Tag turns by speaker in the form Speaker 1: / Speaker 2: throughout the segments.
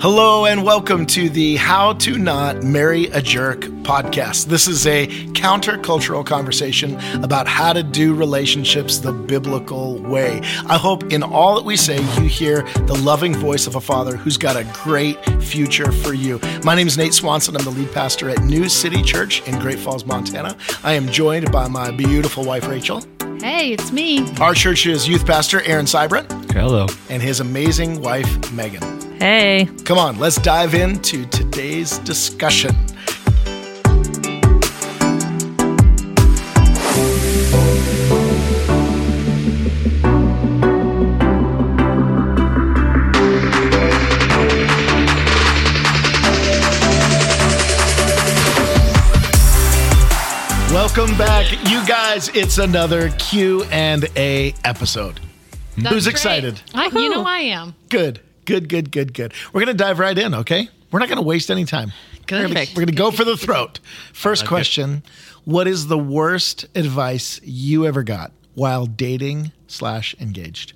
Speaker 1: Hello and welcome to the How to Not Marry a Jerk podcast. This is a countercultural conversation about how to do relationships the biblical way. I hope in all that we say, you hear the loving voice of a father who's got a great future for you. My name is Nate Swanson. I'm the lead pastor at New City Church in Great Falls, Montana. I am joined by my beautiful wife, Rachel.
Speaker 2: Hey, it's me.
Speaker 1: Our church's youth pastor, Aaron Seibert.
Speaker 3: Hello.
Speaker 1: And his amazing wife, Megan.
Speaker 4: Hey.
Speaker 1: Come on, let's dive into today's discussion. Welcome back, you guys. It's another Q&A episode.
Speaker 2: That's
Speaker 1: Who's
Speaker 2: great.
Speaker 1: excited?
Speaker 2: You know I am.
Speaker 1: Good. We're going to dive right in, okay? We're not going to waste any time.
Speaker 2: Good.
Speaker 1: We're going to go for the throat. First question, what is the worst advice you ever got while dating/engaged?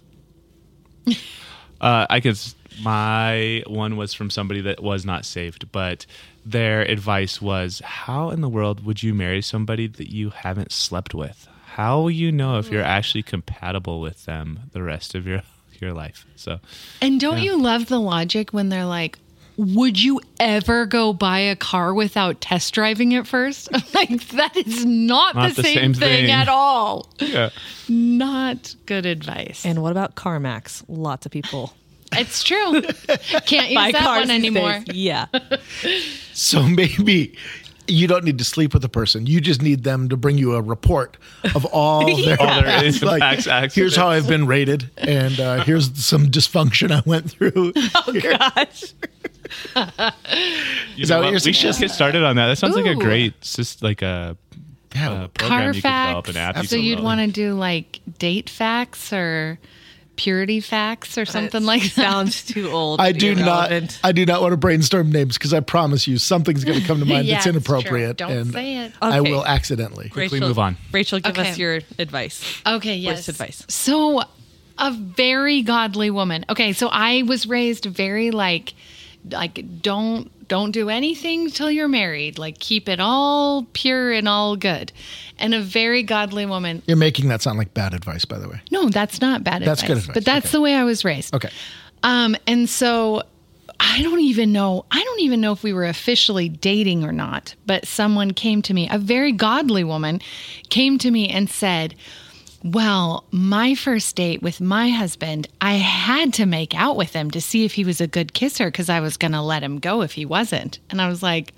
Speaker 3: My one was from somebody that was not saved, but their advice was, how in the world would you marry somebody that you haven't slept with? How will you know if you're actually compatible with them the rest of your life?
Speaker 2: And don't you love the logic when they're like, would you ever go buy a car without test driving it first? I'm like, that is not the same thing at all.
Speaker 3: Yeah.
Speaker 2: Not good advice.
Speaker 4: And what about CarMax? Lots of people
Speaker 2: It's true. Can't use
Speaker 4: buy
Speaker 2: that
Speaker 4: cars
Speaker 2: one
Speaker 4: these
Speaker 2: anymore.
Speaker 4: days. Yeah.
Speaker 1: So maybe you don't need to sleep with the person. You just need them to bring you a report of all their
Speaker 3: accidents.
Speaker 1: Here's how I've been rated, and here's some dysfunction I went through.
Speaker 4: Oh, gosh.
Speaker 1: Is that what you're
Speaker 3: We
Speaker 1: saying?
Speaker 3: should get started on that. That sounds like a
Speaker 2: Ooh.
Speaker 3: great, just like a program you could develop, an app.
Speaker 2: So you'd want to do like date facts or purity facts or something like that.
Speaker 4: Sounds too old.
Speaker 1: I
Speaker 4: to
Speaker 1: do
Speaker 4: be
Speaker 1: not
Speaker 4: relevant.
Speaker 1: want to brainstorm names because I promise you something's going to come to mind
Speaker 2: Yeah,
Speaker 1: that's
Speaker 2: it's
Speaker 1: inappropriate.
Speaker 2: true. Don't
Speaker 1: and
Speaker 2: say it.
Speaker 1: I
Speaker 4: Okay.
Speaker 1: will accidentally.
Speaker 3: Quickly move on.
Speaker 4: Rachel, give
Speaker 2: Okay.
Speaker 4: us your advice.
Speaker 2: Okay, yes.
Speaker 4: Worst advice.
Speaker 2: So, a very godly woman. Okay, so I was raised very like don't do anything till you're married. Like keep it all pure and all good. And a very godly woman.
Speaker 1: You're making that sound like bad advice, by the way.
Speaker 2: No, that's not bad
Speaker 1: That's
Speaker 2: advice.
Speaker 1: good advice.
Speaker 2: But that's
Speaker 1: Okay.
Speaker 2: the way I was raised.
Speaker 1: Okay.
Speaker 2: And so I don't even know if we were officially dating or not, but someone came to me, a very godly woman came to me and said, well, my first date with my husband, I had to make out with him to see if he was a good kisser because I was going to let him go if he wasn't. And I was like,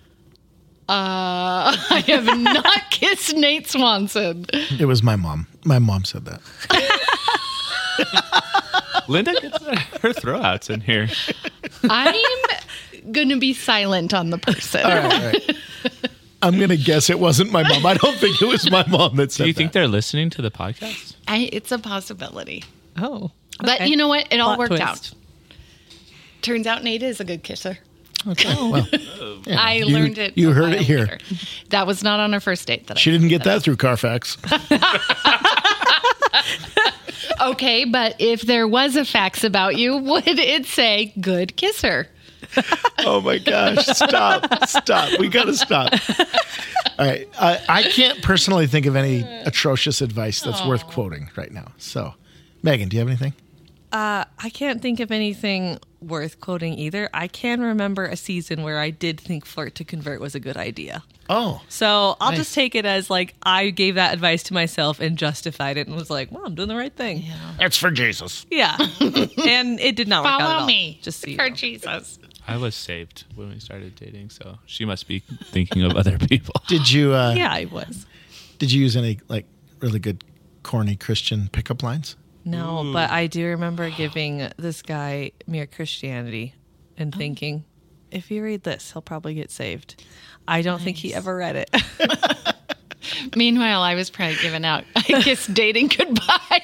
Speaker 2: I have not kissed Nate Swanson.
Speaker 1: It was my mom. My mom said that.
Speaker 3: Linda gets her throwouts in here.
Speaker 2: I'm going to be silent on the person.
Speaker 1: All right. I'm going to guess it wasn't my mom. I don't think it was my mom that said
Speaker 3: Do you think
Speaker 1: that.
Speaker 3: they're listening to the podcast?
Speaker 2: It's a possibility.
Speaker 4: Oh.
Speaker 2: But
Speaker 4: okay.
Speaker 2: you know what? It all
Speaker 4: Plot
Speaker 2: worked
Speaker 4: twist.
Speaker 2: out. Turns out Nate is a good kisser.
Speaker 1: Okay. Well, yeah,
Speaker 2: I learned it.
Speaker 1: You
Speaker 2: a
Speaker 1: heard it
Speaker 2: while
Speaker 1: here.
Speaker 2: later. That was not on our first date.
Speaker 1: She didn't get that through Carfax.
Speaker 2: Okay, but if there was a fax about you, would it say good kisser?
Speaker 1: Oh my gosh. Stop. We got to stop. All right. I can't personally think of any atrocious advice that's worth quoting right now. So, Megan, do you have anything?
Speaker 4: I can't think of anything worth quoting either. I can remember a season where I did think flirt to convert was a good idea.
Speaker 1: Oh,
Speaker 4: So I'll
Speaker 1: Nice.
Speaker 4: just take it as like I gave that advice to myself and justified it and was like, well, I'm doing the right thing.
Speaker 1: it's for Jesus.
Speaker 4: Yeah. And it did not work out at
Speaker 2: Follow
Speaker 4: all.
Speaker 2: me.
Speaker 4: Just so you
Speaker 2: for
Speaker 4: know.
Speaker 2: Jesus.
Speaker 3: I was saved when we started dating, so she must be thinking of other people.
Speaker 1: Did you
Speaker 4: Yeah, I was.
Speaker 1: Did you use any like really good corny Christian pickup lines?
Speaker 4: No, but I do remember giving this guy Mere Christianity and thinking, if you read this, he'll probably get saved. I don't think he ever read it.
Speaker 2: Meanwhile, I was probably giving out, I guess, dating goodbye.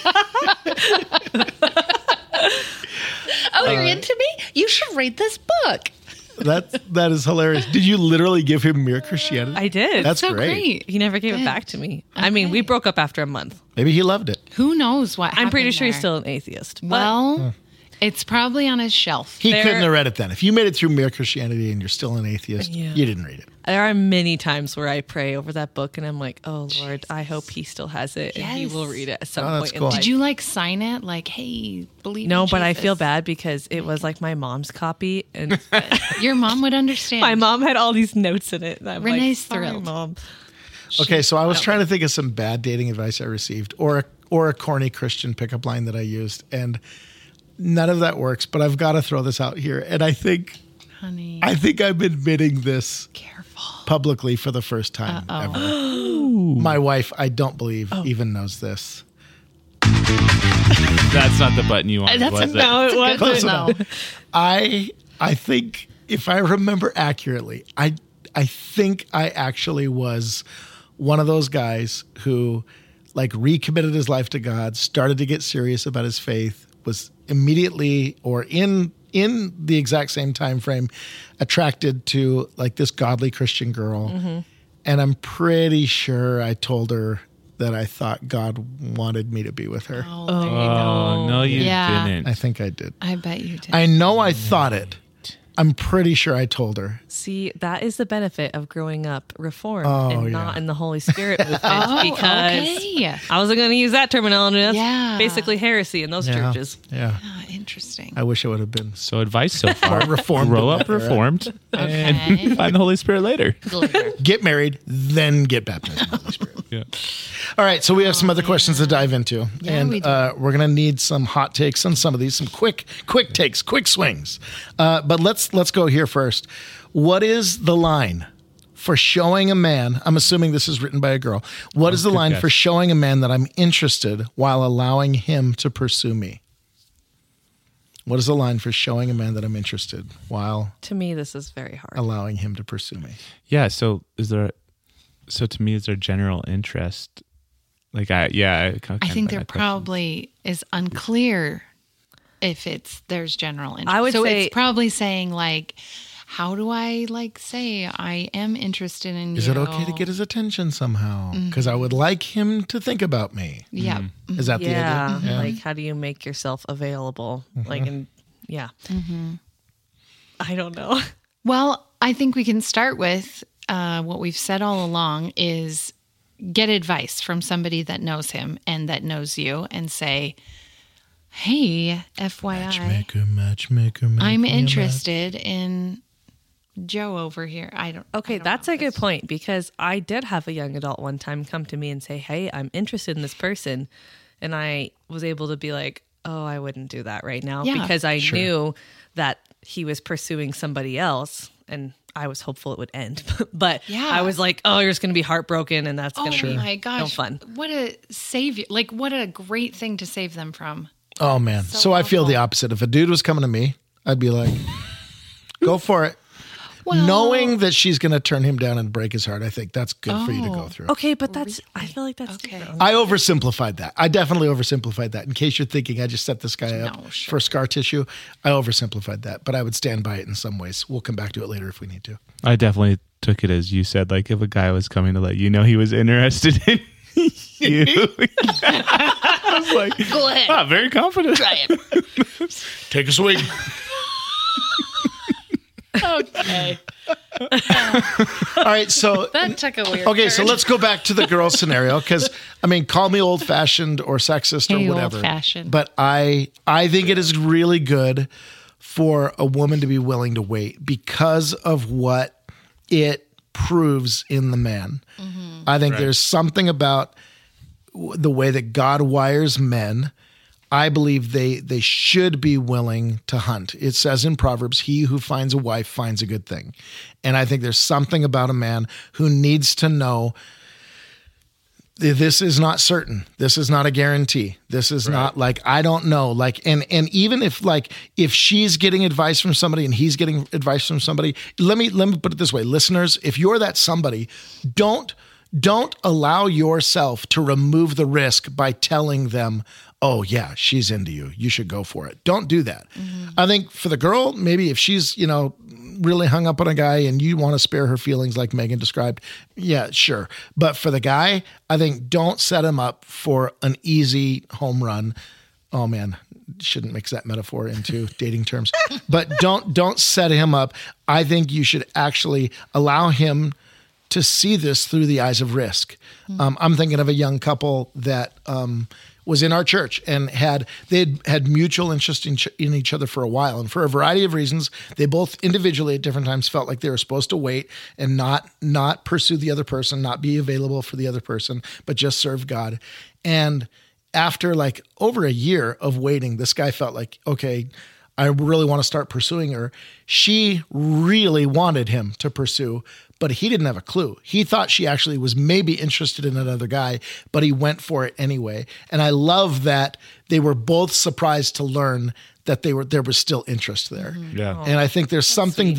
Speaker 2: Oh, you're into me? You should read this book.
Speaker 1: That is hilarious. Did you literally give him Mere Christianity?
Speaker 4: I did.
Speaker 1: That's
Speaker 2: So
Speaker 1: great.
Speaker 2: great.
Speaker 4: He never gave it
Speaker 2: Good.
Speaker 4: back to me. I mean, we broke up after a month.
Speaker 1: Maybe he loved it.
Speaker 2: Who knows what
Speaker 4: I'm pretty
Speaker 2: happened
Speaker 4: sure he's
Speaker 2: there?
Speaker 4: still an atheist. But
Speaker 2: Well, It's probably on his shelf.
Speaker 1: He couldn't have read it then. If you made it through Mere Christianity and you're still an atheist,
Speaker 4: Yeah.
Speaker 1: you didn't read it.
Speaker 4: There are many times where I pray over that book and I'm like, oh Lord, I hope he still has it and he
Speaker 2: Yes.
Speaker 4: will read it at some
Speaker 1: Oh, that's
Speaker 4: point in
Speaker 1: cool.
Speaker 4: life.
Speaker 2: Did you like sign it? Like, hey, believe
Speaker 4: No,
Speaker 2: in
Speaker 4: but I
Speaker 2: Jesus.
Speaker 4: feel bad because it was like my mom's copy and
Speaker 2: Your mom would understand.
Speaker 4: my mom had all these notes in it. And I'm
Speaker 2: Renee's
Speaker 4: like, sorry,
Speaker 2: thrilled.
Speaker 4: Mom.
Speaker 1: Okay, so I was trying to think of some bad dating advice I received or a corny Christian pickup line that I used, and none of that works, but I've got to throw this out here. And I think
Speaker 2: Honey,
Speaker 1: I'm admitting this
Speaker 2: careful.
Speaker 1: publicly for the first time ever. My wife, I don't believe, even knows this.
Speaker 3: That's not the button you wanted,
Speaker 2: That's
Speaker 3: was it?
Speaker 4: No, it wasn't.
Speaker 1: Close
Speaker 2: No.
Speaker 1: enough. I think if I remember accurately, I think I actually was one of those guys who like recommitted his life to God, started to get serious about his faith, was immediately or in the exact same time frame attracted to like this godly Christian girl.
Speaker 2: Mm-hmm.
Speaker 1: And I'm pretty sure I told her that I thought God wanted me to be with her.
Speaker 2: Oh, there you go.
Speaker 3: Oh, no, you
Speaker 2: Yeah.
Speaker 3: didn't.
Speaker 1: I think I did.
Speaker 2: I bet you did.
Speaker 1: I know I thought it. I'm pretty sure I told her.
Speaker 4: See, that is the benefit of growing up Reformed
Speaker 1: Oh,
Speaker 4: and
Speaker 1: yeah.
Speaker 4: not in the Holy Spirit movement
Speaker 2: Oh,
Speaker 4: because
Speaker 2: okay.
Speaker 4: I wasn't going to use that terminology. That's
Speaker 2: Yeah.
Speaker 4: basically heresy in those churches.
Speaker 1: Yeah.
Speaker 2: Ah, interesting.
Speaker 1: I wish it would have been.
Speaker 3: So advice so far:
Speaker 1: Reformed
Speaker 3: grow
Speaker 1: in
Speaker 3: up
Speaker 1: that era.
Speaker 3: reformed,
Speaker 2: Okay.
Speaker 3: and find the Holy Spirit later.
Speaker 1: Get married, then get baptized in the Holy Spirit.
Speaker 3: Yeah.
Speaker 1: All right, so we have some other questions to dive into,
Speaker 2: Yeah,
Speaker 1: and
Speaker 2: we do.
Speaker 1: we're going to need some hot takes on some of these, some quick takes, quick swings. But let's go here first. What is the line for showing a man? I'm assuming this is written by a girl. What is the
Speaker 3: good
Speaker 1: line
Speaker 3: guess.
Speaker 1: for showing a man that I'm interested while allowing him to pursue me? What is the line for showing a man that I'm interested while
Speaker 4: To me, this is very hard.
Speaker 1: allowing him to pursue me?
Speaker 3: Yeah. So to me, is there general interest? Like
Speaker 2: I think there probably is unclear if there's general interest.
Speaker 4: I would
Speaker 2: so
Speaker 4: say-
Speaker 2: it's probably saying like, how do I like say I am interested in
Speaker 1: Is
Speaker 2: you?
Speaker 1: it okay to get his attention somehow? Because I would like him to think about me.
Speaker 2: Yeah.
Speaker 1: Is that the
Speaker 4: Yeah,
Speaker 1: idea?
Speaker 4: like how do you make yourself available? Like, I don't know.
Speaker 2: Well, I think we can start with what we've said all along is get advice from somebody that knows him and that knows you and say, hey, FYI,
Speaker 1: Matchmaker.
Speaker 2: I'm interested in Joe over here.
Speaker 4: Okay, that's a good point because I did have a young adult one time come to me and say, hey, I'm interested in this person. And I was able to be like, oh, I wouldn't do that right now
Speaker 2: Yeah,
Speaker 4: because I knew that he was pursuing somebody else and I was hopeful it would end. But
Speaker 2: Yeah.
Speaker 4: I was like, oh, you're just going to be heartbroken and that's going to be
Speaker 2: my gosh.
Speaker 4: no fun.
Speaker 2: What a savior. Like, what a great thing to save them from.
Speaker 1: Oh, man. So I feel the opposite. If a dude was coming to me, I'd be like, go for it.
Speaker 2: Well,
Speaker 1: Knowing that she's going to turn him down and break his heart, I think that's good for you to go through.
Speaker 4: Okay, but I feel like that's
Speaker 2: Okay.
Speaker 4: different.
Speaker 1: I oversimplified that. I definitely oversimplified that. In case you're thinking I just set this guy up
Speaker 2: No, sure.
Speaker 1: for scar tissue, I oversimplified that. But I would stand by it in some ways. We'll come back to it later if we need to.
Speaker 3: I definitely took it as you said. Like if a guy was coming to let you know he was interested in you, I was like,
Speaker 2: Go ahead.
Speaker 3: "Ah, very confident."
Speaker 2: Try it.
Speaker 1: Take a swing.
Speaker 2: Okay.
Speaker 1: All right, so
Speaker 2: That took a weird
Speaker 1: okay, so
Speaker 2: turn.
Speaker 1: let's go back to the girl scenario because I mean, call me old-fashioned or sexist
Speaker 2: Hey,
Speaker 1: or whatever.
Speaker 2: old-fashioned.
Speaker 1: But I think it is really good for a woman to be willing to wait because of what it proves in the man.
Speaker 2: Mm-hmm.
Speaker 1: I think
Speaker 3: Right.
Speaker 1: there's something about the way that God wires men. I believe they should be willing to hunt. It says in Proverbs, he who finds a wife finds a good thing. And I think there's something about a man who needs to know this is not certain. This is not a guarantee. This is not like, I don't know. Like, and even if she's getting advice from somebody and he's getting advice from somebody, let me put it this way, listeners, if you're that somebody, don't allow yourself to remove the risk by telling them, oh yeah, she's into you. You should go for it. Don't do that. I think for the girl, maybe if she's, really hung up on a guy and you want to spare her feelings like Megan described, yeah, sure. But for the guy, I think don't set him up for an easy home run. Oh man, shouldn't mix that metaphor into dating terms, but don't set him up. I think you should actually allow him to see this through the eyes of risk. I'm thinking of a young couple that was in our church and had mutual interest in each other for a while. And for a variety of reasons, they both individually at different times felt like they were supposed to wait and not pursue the other person, not be available for the other person, but just serve God. And after like over a year of waiting, this guy felt like, okay, I really want to start pursuing her. She really wanted him to pursue, but he didn't have a clue. He thought she actually was maybe interested in another guy, but he went for it anyway. And I love that they were both surprised to learn that there was still interest there.
Speaker 3: Yeah.
Speaker 1: And I think there's something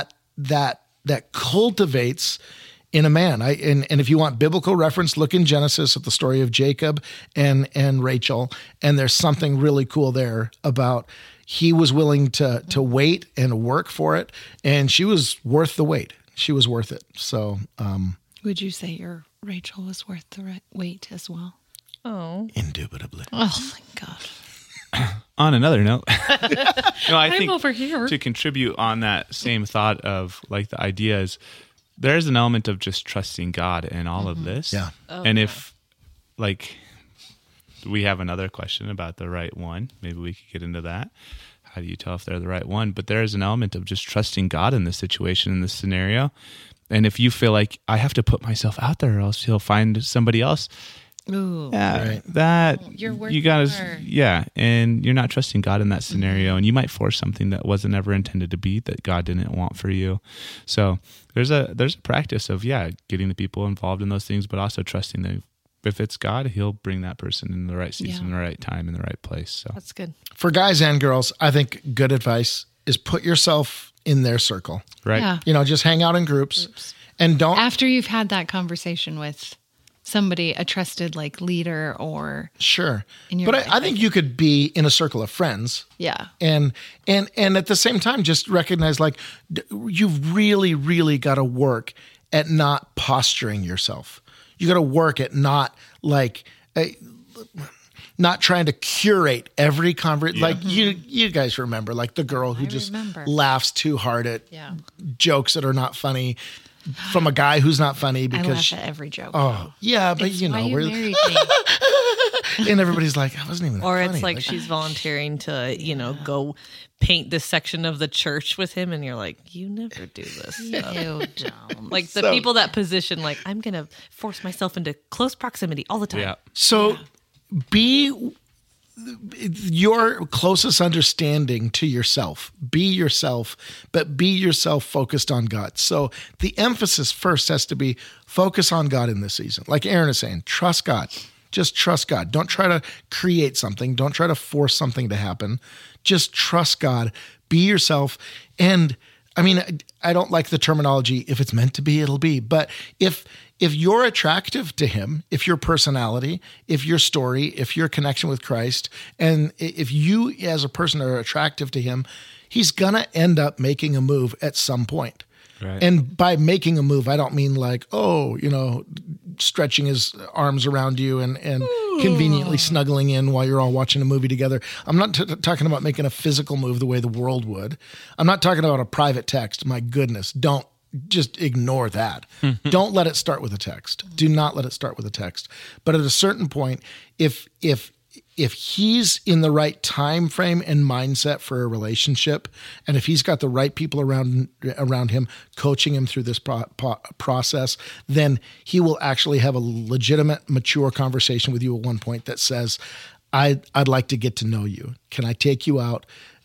Speaker 1: that cultivates in a man. And if you want biblical reference, look in Genesis at the story of Jacob and Rachel. And there's something really cool there about he was willing to wait and work for it. And she was worth the wait. She was worth it. So,
Speaker 2: would you say your Rachel was worth the wait as well?
Speaker 4: Oh,
Speaker 1: indubitably.
Speaker 2: Oh my God.
Speaker 3: On another note, I think
Speaker 2: over here
Speaker 3: to contribute on that same thought of like the idea is there's an element of just trusting God in all of this.
Speaker 1: Yeah.
Speaker 3: And if like we have another question about the right one, maybe we could get into that. How do you tell if they're the right one? But there is an element of just trusting God in this situation, in this scenario. And if you feel like I have to put myself out there or else he'll find somebody else.
Speaker 2: Ooh.
Speaker 3: Yeah,
Speaker 1: Right.
Speaker 3: that
Speaker 2: You're worth
Speaker 3: you gotta,
Speaker 2: more.
Speaker 3: yeah, and you're not trusting God in that scenario, and you might force something that wasn't ever intended to be that God didn't want for you. So there's a practice of getting the people involved in those things, but also trusting that if it's God, He'll bring that person in the right season, in the right time, in the right place. So
Speaker 4: that's good.
Speaker 1: For guys and girls, I think good advice is put yourself in their circle.
Speaker 3: right,
Speaker 2: Yeah.
Speaker 1: Just hang out in groups and don't.
Speaker 2: After you've had that conversation with somebody, a trusted like leader or
Speaker 1: Sure.
Speaker 2: in your
Speaker 1: But
Speaker 2: life,
Speaker 1: I think you could be in a circle of friends.
Speaker 2: yeah.
Speaker 1: And at the same time, just recognize like you've really, really got to work at not posturing yourself. You got to work at not like, not trying to curate every conversation. Like you guys remember like the girl who just
Speaker 2: remember.
Speaker 1: laughs too hard at
Speaker 2: Yeah.
Speaker 1: jokes that are not funny from a guy who's not funny
Speaker 2: I
Speaker 1: because
Speaker 2: laugh at every joke.
Speaker 1: oh yeah, but
Speaker 2: It's why you
Speaker 1: we're
Speaker 2: married me.
Speaker 1: and everybody's like, I wasn't even that
Speaker 4: Or
Speaker 1: funny.
Speaker 4: it's like she's volunteering to, go paint this section of the church with him, and you're like, you never do this stuff.
Speaker 2: You don't.
Speaker 4: Like the
Speaker 1: So-
Speaker 4: people that position, like, I'm going to force myself into close proximity all the time.
Speaker 3: yeah,
Speaker 1: So be your closest understanding to yourself. Be yourself, but be yourself focused on God. So the emphasis first has to be focus on God in this season. Like Aaron is saying, trust God. Just trust God. Don't try to create something. Don't try to force something to happen. Just trust God. Be yourself. And I mean, I don't like the terminology, if it's meant to be, it'll be. But if you're attractive to him, if your personality, if your story, if your connection with Christ, and if you as a person are attractive to him, he's going to end up making a move at some point.
Speaker 3: right.
Speaker 1: And by making a move, I don't mean like, stretching his arms around you and conveniently snuggling in while you're all watching a movie together. I'm not talking about making a physical move the way the world would. I'm not talking about a private text. My goodness, don't just ignore that. Don't let it start with a text. Do not let it start with a text. But at a certain point, if he's in the right time frame and mindset for a relationship, and if he's got the right people around him coaching him through this process, then he will actually have a legitimate, mature conversation with you at one point that says, I'd like to get to know you. Can I take you out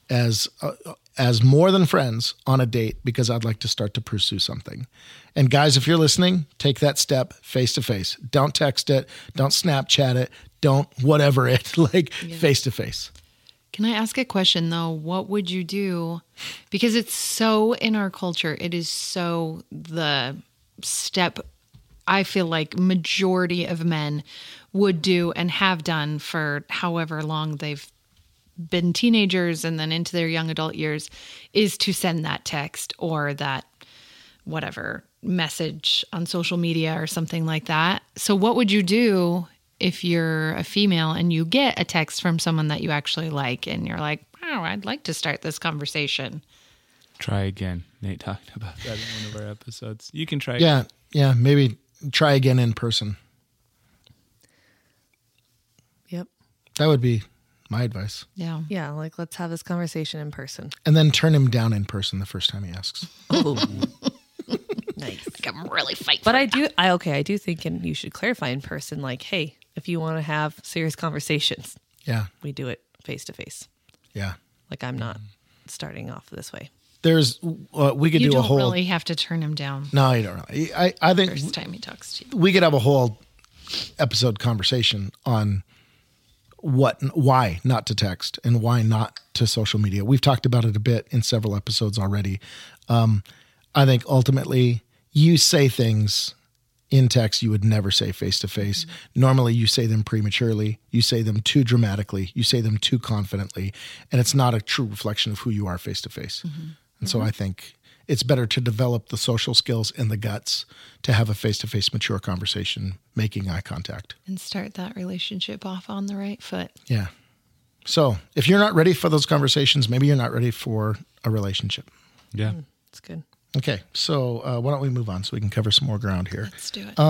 Speaker 1: as more than friends on a date because I'd like to start to pursue something. And guys, if you're listening, take that step face to face. Don't text it. Don't Snapchat it. Don't whatever it, like face to face.
Speaker 2: Can I ask a question though? What would you do? Because it's so in our culture, it is so the step I feel like majority of men would do and have done for however long they've been teenagers and then into their young adult years is to send that text or that whatever message on social media or something like that. So what would you do if you're a female and you get a text from someone that you actually like and you're like, wow, I'd like to start this conversation.
Speaker 3: Try again. Nate talked about that in one of our episodes. You can try.
Speaker 1: Yeah. Maybe try again in person.
Speaker 4: Yep.
Speaker 1: That would be my advice.
Speaker 2: Yeah.
Speaker 4: Yeah, like let's have this conversation in person.
Speaker 1: And then turn him down in person the first time he asks.
Speaker 4: Oh. Nice.
Speaker 2: Like I'm really fighting.
Speaker 4: But I do think, and you should clarify in person, like, hey, if you want to have serious conversations,
Speaker 1: Yeah.
Speaker 4: we do it face to face.
Speaker 1: Yeah.
Speaker 4: Like I'm not starting off this way.
Speaker 1: There's, we could
Speaker 2: you
Speaker 1: do
Speaker 2: don't
Speaker 1: a whole.
Speaker 2: really have to turn him down
Speaker 1: No, you don't really. I think
Speaker 2: first time he talks to you.
Speaker 1: we could have a whole episode conversation on why not to text and why not to social media. We've talked about it a bit in several episodes already. I think ultimately you say things in text you would never say face to face. Normally you say them prematurely, you say them too dramatically, you say them too confidently, and it's not a true reflection of who you are face to face. And so I think it's better to develop the social skills and the guts to have a face-to-face mature conversation, making eye contact.
Speaker 2: And start that relationship off on the right foot.
Speaker 1: Yeah. So if you're not ready for those conversations, maybe you're not ready for a relationship.
Speaker 3: Yeah.
Speaker 4: It's good.
Speaker 1: Okay. So why don't we move on so we can cover some more ground here?
Speaker 2: Let's do it.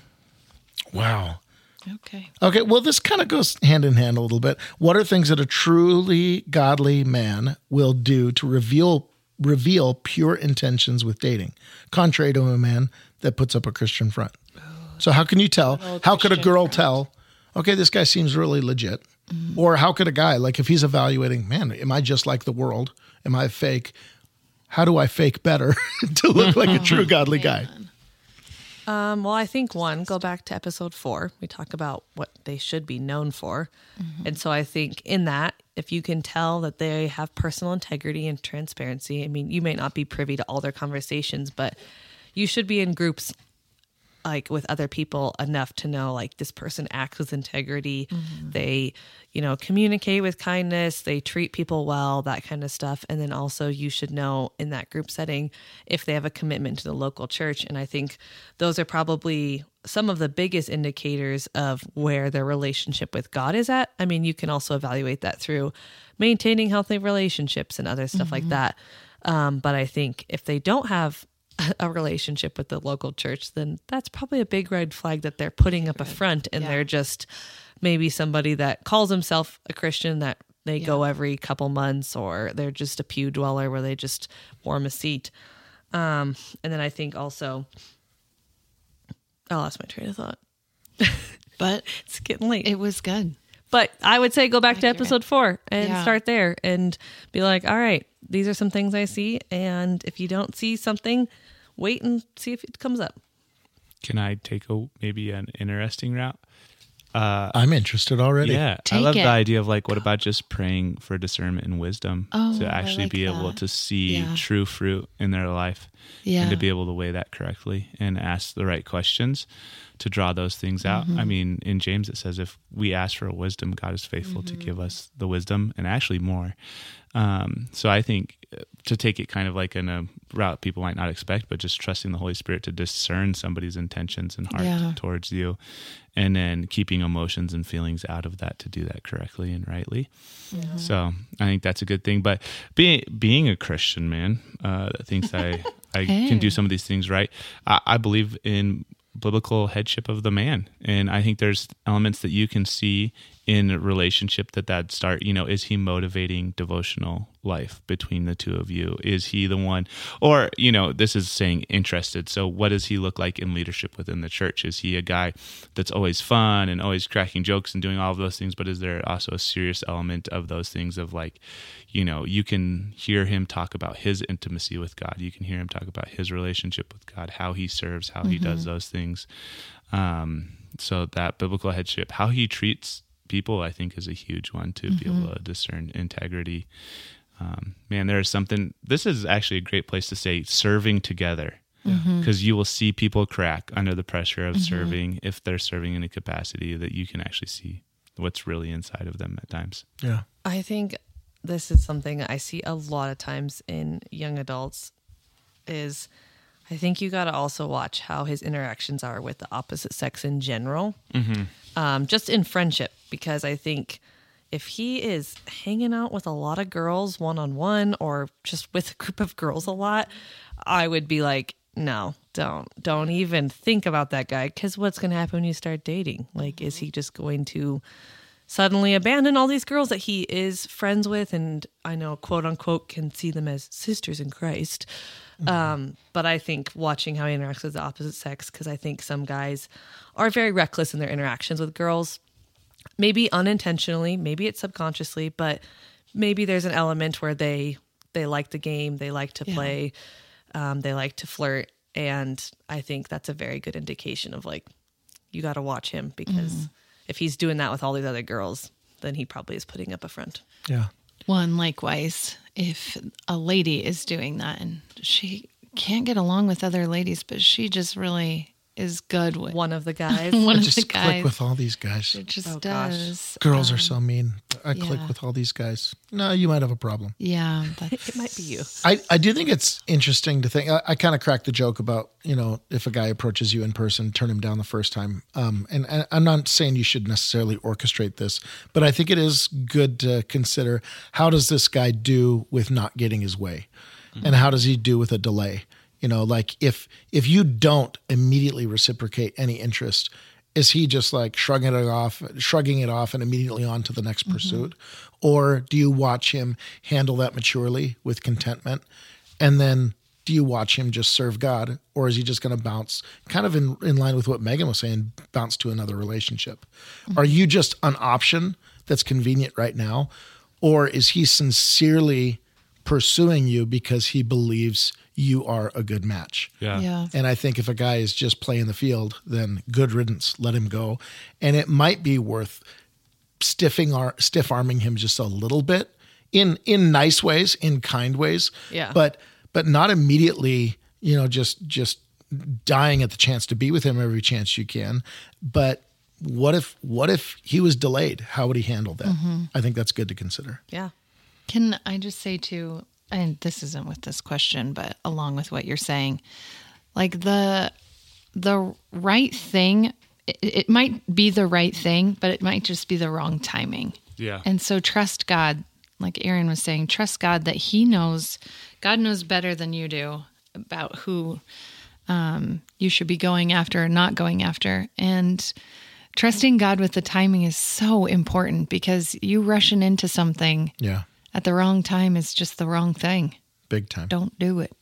Speaker 1: Wow.
Speaker 2: Okay.
Speaker 1: Okay. Well, this kind of goes hand in hand a little bit. What are things that a truly godly man will do to reveal pure intentions with dating, contrary to a man that puts up a Christian front? So how can you tell? How could a girl tell, okay, this guy seems really legit? Or how could a guy, like if he's evaluating, man, am I just like the world? Am I fake? How do I fake better to look like a true godly guy?
Speaker 4: Well, I think go back to episode 4. We talk about what they should be known for. And so I think in that, if you can tell that they have personal integrity and transparency, I mean, you may not be privy to all their conversations, but you should be in groups like with other people enough to know like this person acts with integrity. They, communicate with kindness. They treat people well, that kind of stuff. And then also you should know in that group setting if they have a commitment to the local church. And I think those are probably some of the biggest indicators of where their relationship with God is at. I mean, you can also evaluate that through maintaining healthy relationships and other stuff like that. But I think if they don't have a relationship with the local church, then that's probably a big red flag that they're putting up a front and they're just maybe somebody that calls himself a Christian that they go every couple months, or they're just a pew dweller where they just warm a seat. And then I think also, I lost my train of thought.
Speaker 2: But
Speaker 4: It's getting late.
Speaker 2: it was good.
Speaker 4: But I would say go back to
Speaker 2: Accurate.
Speaker 4: episode 4 and
Speaker 2: Yeah.
Speaker 4: start there and be like, all right, these are some things I see. And if you don't see something, wait and see if it comes up.
Speaker 3: Can I take maybe an interesting route?
Speaker 1: I'm interested already.
Speaker 3: Yeah, I
Speaker 2: Take
Speaker 3: love
Speaker 2: it.
Speaker 3: the idea of like, what about just praying for discernment and wisdom
Speaker 2: Oh,
Speaker 3: to
Speaker 2: I
Speaker 3: actually
Speaker 2: like
Speaker 3: be able
Speaker 2: that.
Speaker 3: to see
Speaker 2: Yeah.
Speaker 3: true fruit in their life
Speaker 2: Yeah.
Speaker 3: and to be able to weigh that correctly and ask the right questions to draw those things out. I mean, in James it says if we ask for wisdom, God is faithful to give us the wisdom and actually more. So I think to take it kind of like in a route people might not expect, but just trusting the Holy Spirit to discern somebody's intentions and heart towards you, and then keeping emotions and feelings out of that to do that correctly and rightly. So I think that's a good thing. But being a Christian man that thinks I can do some of these things right, I believe in biblical headship of the man. And I think there's elements that you can see in a relationship that start, is he motivating devotional life between the two of you? Is he the one, or, this is saying interested. So what does he look like in leadership within the church? Is he a guy that's always fun and always cracking jokes and doing all of those things? But is there also a serious element of those things of like, you can hear him talk about his intimacy with God. You can hear him talk about his relationship with God, how he serves, how he does those things. So that biblical headship, how he treats people, I think is a huge one to be able to discern integrity. Man, there is something, this is actually a great place to say serving together, because you will see people crack under the pressure of serving if they're serving in a capacity that you can actually see what's really inside of them at times.
Speaker 1: Yeah.
Speaker 4: I think this is something I see a lot of times in young adults is I think you got to also watch how his interactions are with the opposite sex in general, just in friendship, because I think if he is hanging out with a lot of girls one-on-one or just with a group of girls a lot, I would be like, no, don't even think about that guy, because what's going to happen when you start dating? Like, is he just going to suddenly abandon all these girls that he is friends with, and I know, quote unquote, can see them as sisters in Christ? But I think watching how he interacts with the opposite sex, because I think some guys are very reckless in their interactions with girls, maybe unintentionally, maybe it's subconsciously, but maybe there's an element where they like the game, they like to play, they like to flirt, and I think that's a very good indication of like, you got to watch him, because if he's doing that with all these other girls, then he probably is putting up a front.
Speaker 1: Yeah.
Speaker 2: Well, and likewise, if a lady is doing that and she can't get along with other ladies, but she just really is good with
Speaker 4: One of the guys.
Speaker 2: one
Speaker 1: I
Speaker 2: of
Speaker 1: just
Speaker 2: the
Speaker 1: click
Speaker 2: guys.
Speaker 1: with all these guys.
Speaker 2: It just
Speaker 4: Oh, gosh.
Speaker 2: does.
Speaker 1: Girls are so mean. I click
Speaker 2: yeah.
Speaker 1: with all these guys. No, you might have a problem.
Speaker 2: Yeah, that's,
Speaker 4: It might be you.
Speaker 1: I do think it's interesting to think. I kind of cracked the joke about, if a guy approaches you in person, turn him down the first time. And I'm not saying you should necessarily orchestrate this, but I think it is good to consider, how does this guy do with not getting his way? And how does he do with a delay? Like if you don't immediately reciprocate any interest, is he just like shrugging it off and immediately on to the next pursuit? Or do you watch him handle that maturely with contentment? And then do you watch him just serve God? Or is he just going to bounce, kind of in line with what Megan was saying, bounce to another relationship? Are you just an option that's convenient right now? Or is he sincerely pursuing you because he believes you are a good match?
Speaker 2: yeah.
Speaker 1: And I think if a guy is just playing the field, then good riddance, let him go. And it might be worth stiff arming him just a little bit in nice ways, in kind ways.
Speaker 4: Yeah.
Speaker 1: But not immediately, just dying at the chance to be with him every chance you can. But what if he was delayed? How would he handle that? I think that's good to consider.
Speaker 4: Yeah.
Speaker 2: Can I just say too, and this isn't with this question, but along with what you're saying, like the right thing, it might be the right thing, but it might just be the wrong timing.
Speaker 3: Yeah.
Speaker 2: And so trust God, like Aaron was saying, trust God that God knows better than you do about who you should be going after or not going after. And trusting God with the timing is so important, because you rushing into something at the wrong time is just the wrong thing.
Speaker 1: Big time.
Speaker 2: Don't do it.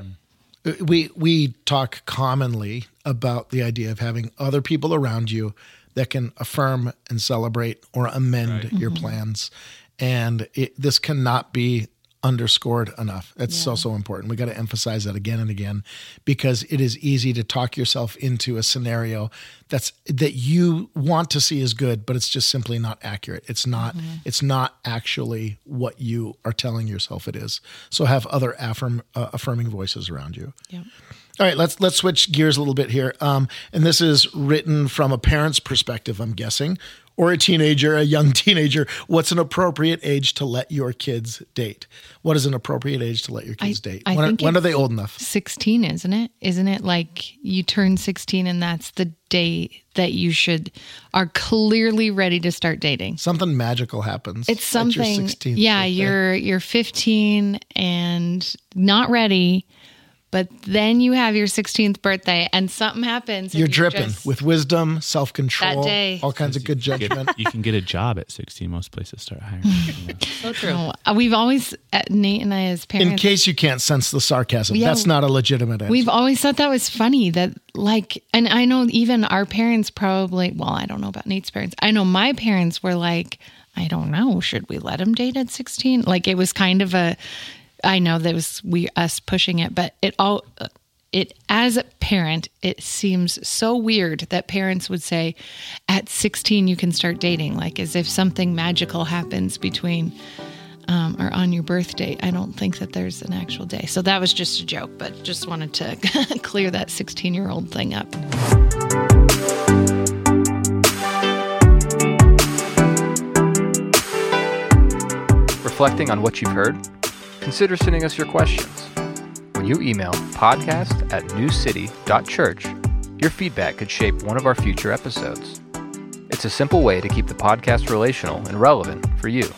Speaker 1: We talk commonly about the idea of having other people around you that can affirm and celebrate or amend your plans. And this cannot be underscored enough. It's so important. We got to emphasize that again and again, because it is easy to talk yourself into a scenario that you want to see as good, but it's just simply not accurate. It's not actually what you are telling yourself it is. So have other affirming voices around you.
Speaker 2: Yep.
Speaker 1: All right, let's switch gears a little bit here. And this is written from a parent's perspective, I'm guessing, or a young teenager. What's an appropriate age to let your kids date? What is an appropriate age to let your kids date? When are they old enough?
Speaker 2: 16, isn't it? Isn't it like you turn 16 and that's the day that you are clearly ready to start dating?
Speaker 1: Something magical happens.
Speaker 2: It's something.
Speaker 1: At your 16th
Speaker 2: yeah,
Speaker 1: birthday.
Speaker 2: you're 15 and not ready. But then you have your 16th birthday and something happens. And
Speaker 1: You're dripping
Speaker 2: just,
Speaker 1: with wisdom, self-control,
Speaker 2: That day.
Speaker 1: all kinds of good judgment.
Speaker 3: You can get a job at 16. Most places start hiring.
Speaker 4: So true.
Speaker 2: No, we've always, Nate and I as parents.
Speaker 1: In case you can't sense the sarcasm,
Speaker 2: Yeah,
Speaker 1: that's not a legitimate answer.
Speaker 2: We've always thought that was funny that and I know even our parents probably, well, I don't know about Nate's parents. I know my parents were like, I don't know, should we let him date at 16? Like it was kind of I know that was us pushing it, but as a parent, it seems so weird that parents would say at 16 you can start dating, like as if something magical happens between or on your birth date. I don't think that there's an actual day. So that was just a joke, but just wanted to clear that 16-year-old thing up.
Speaker 5: Reflecting on what you've heard? Consider sending us your questions. When you email podcast@newcity.church, your feedback could shape one of our future episodes. It's a simple way to keep the podcast relational and relevant for you.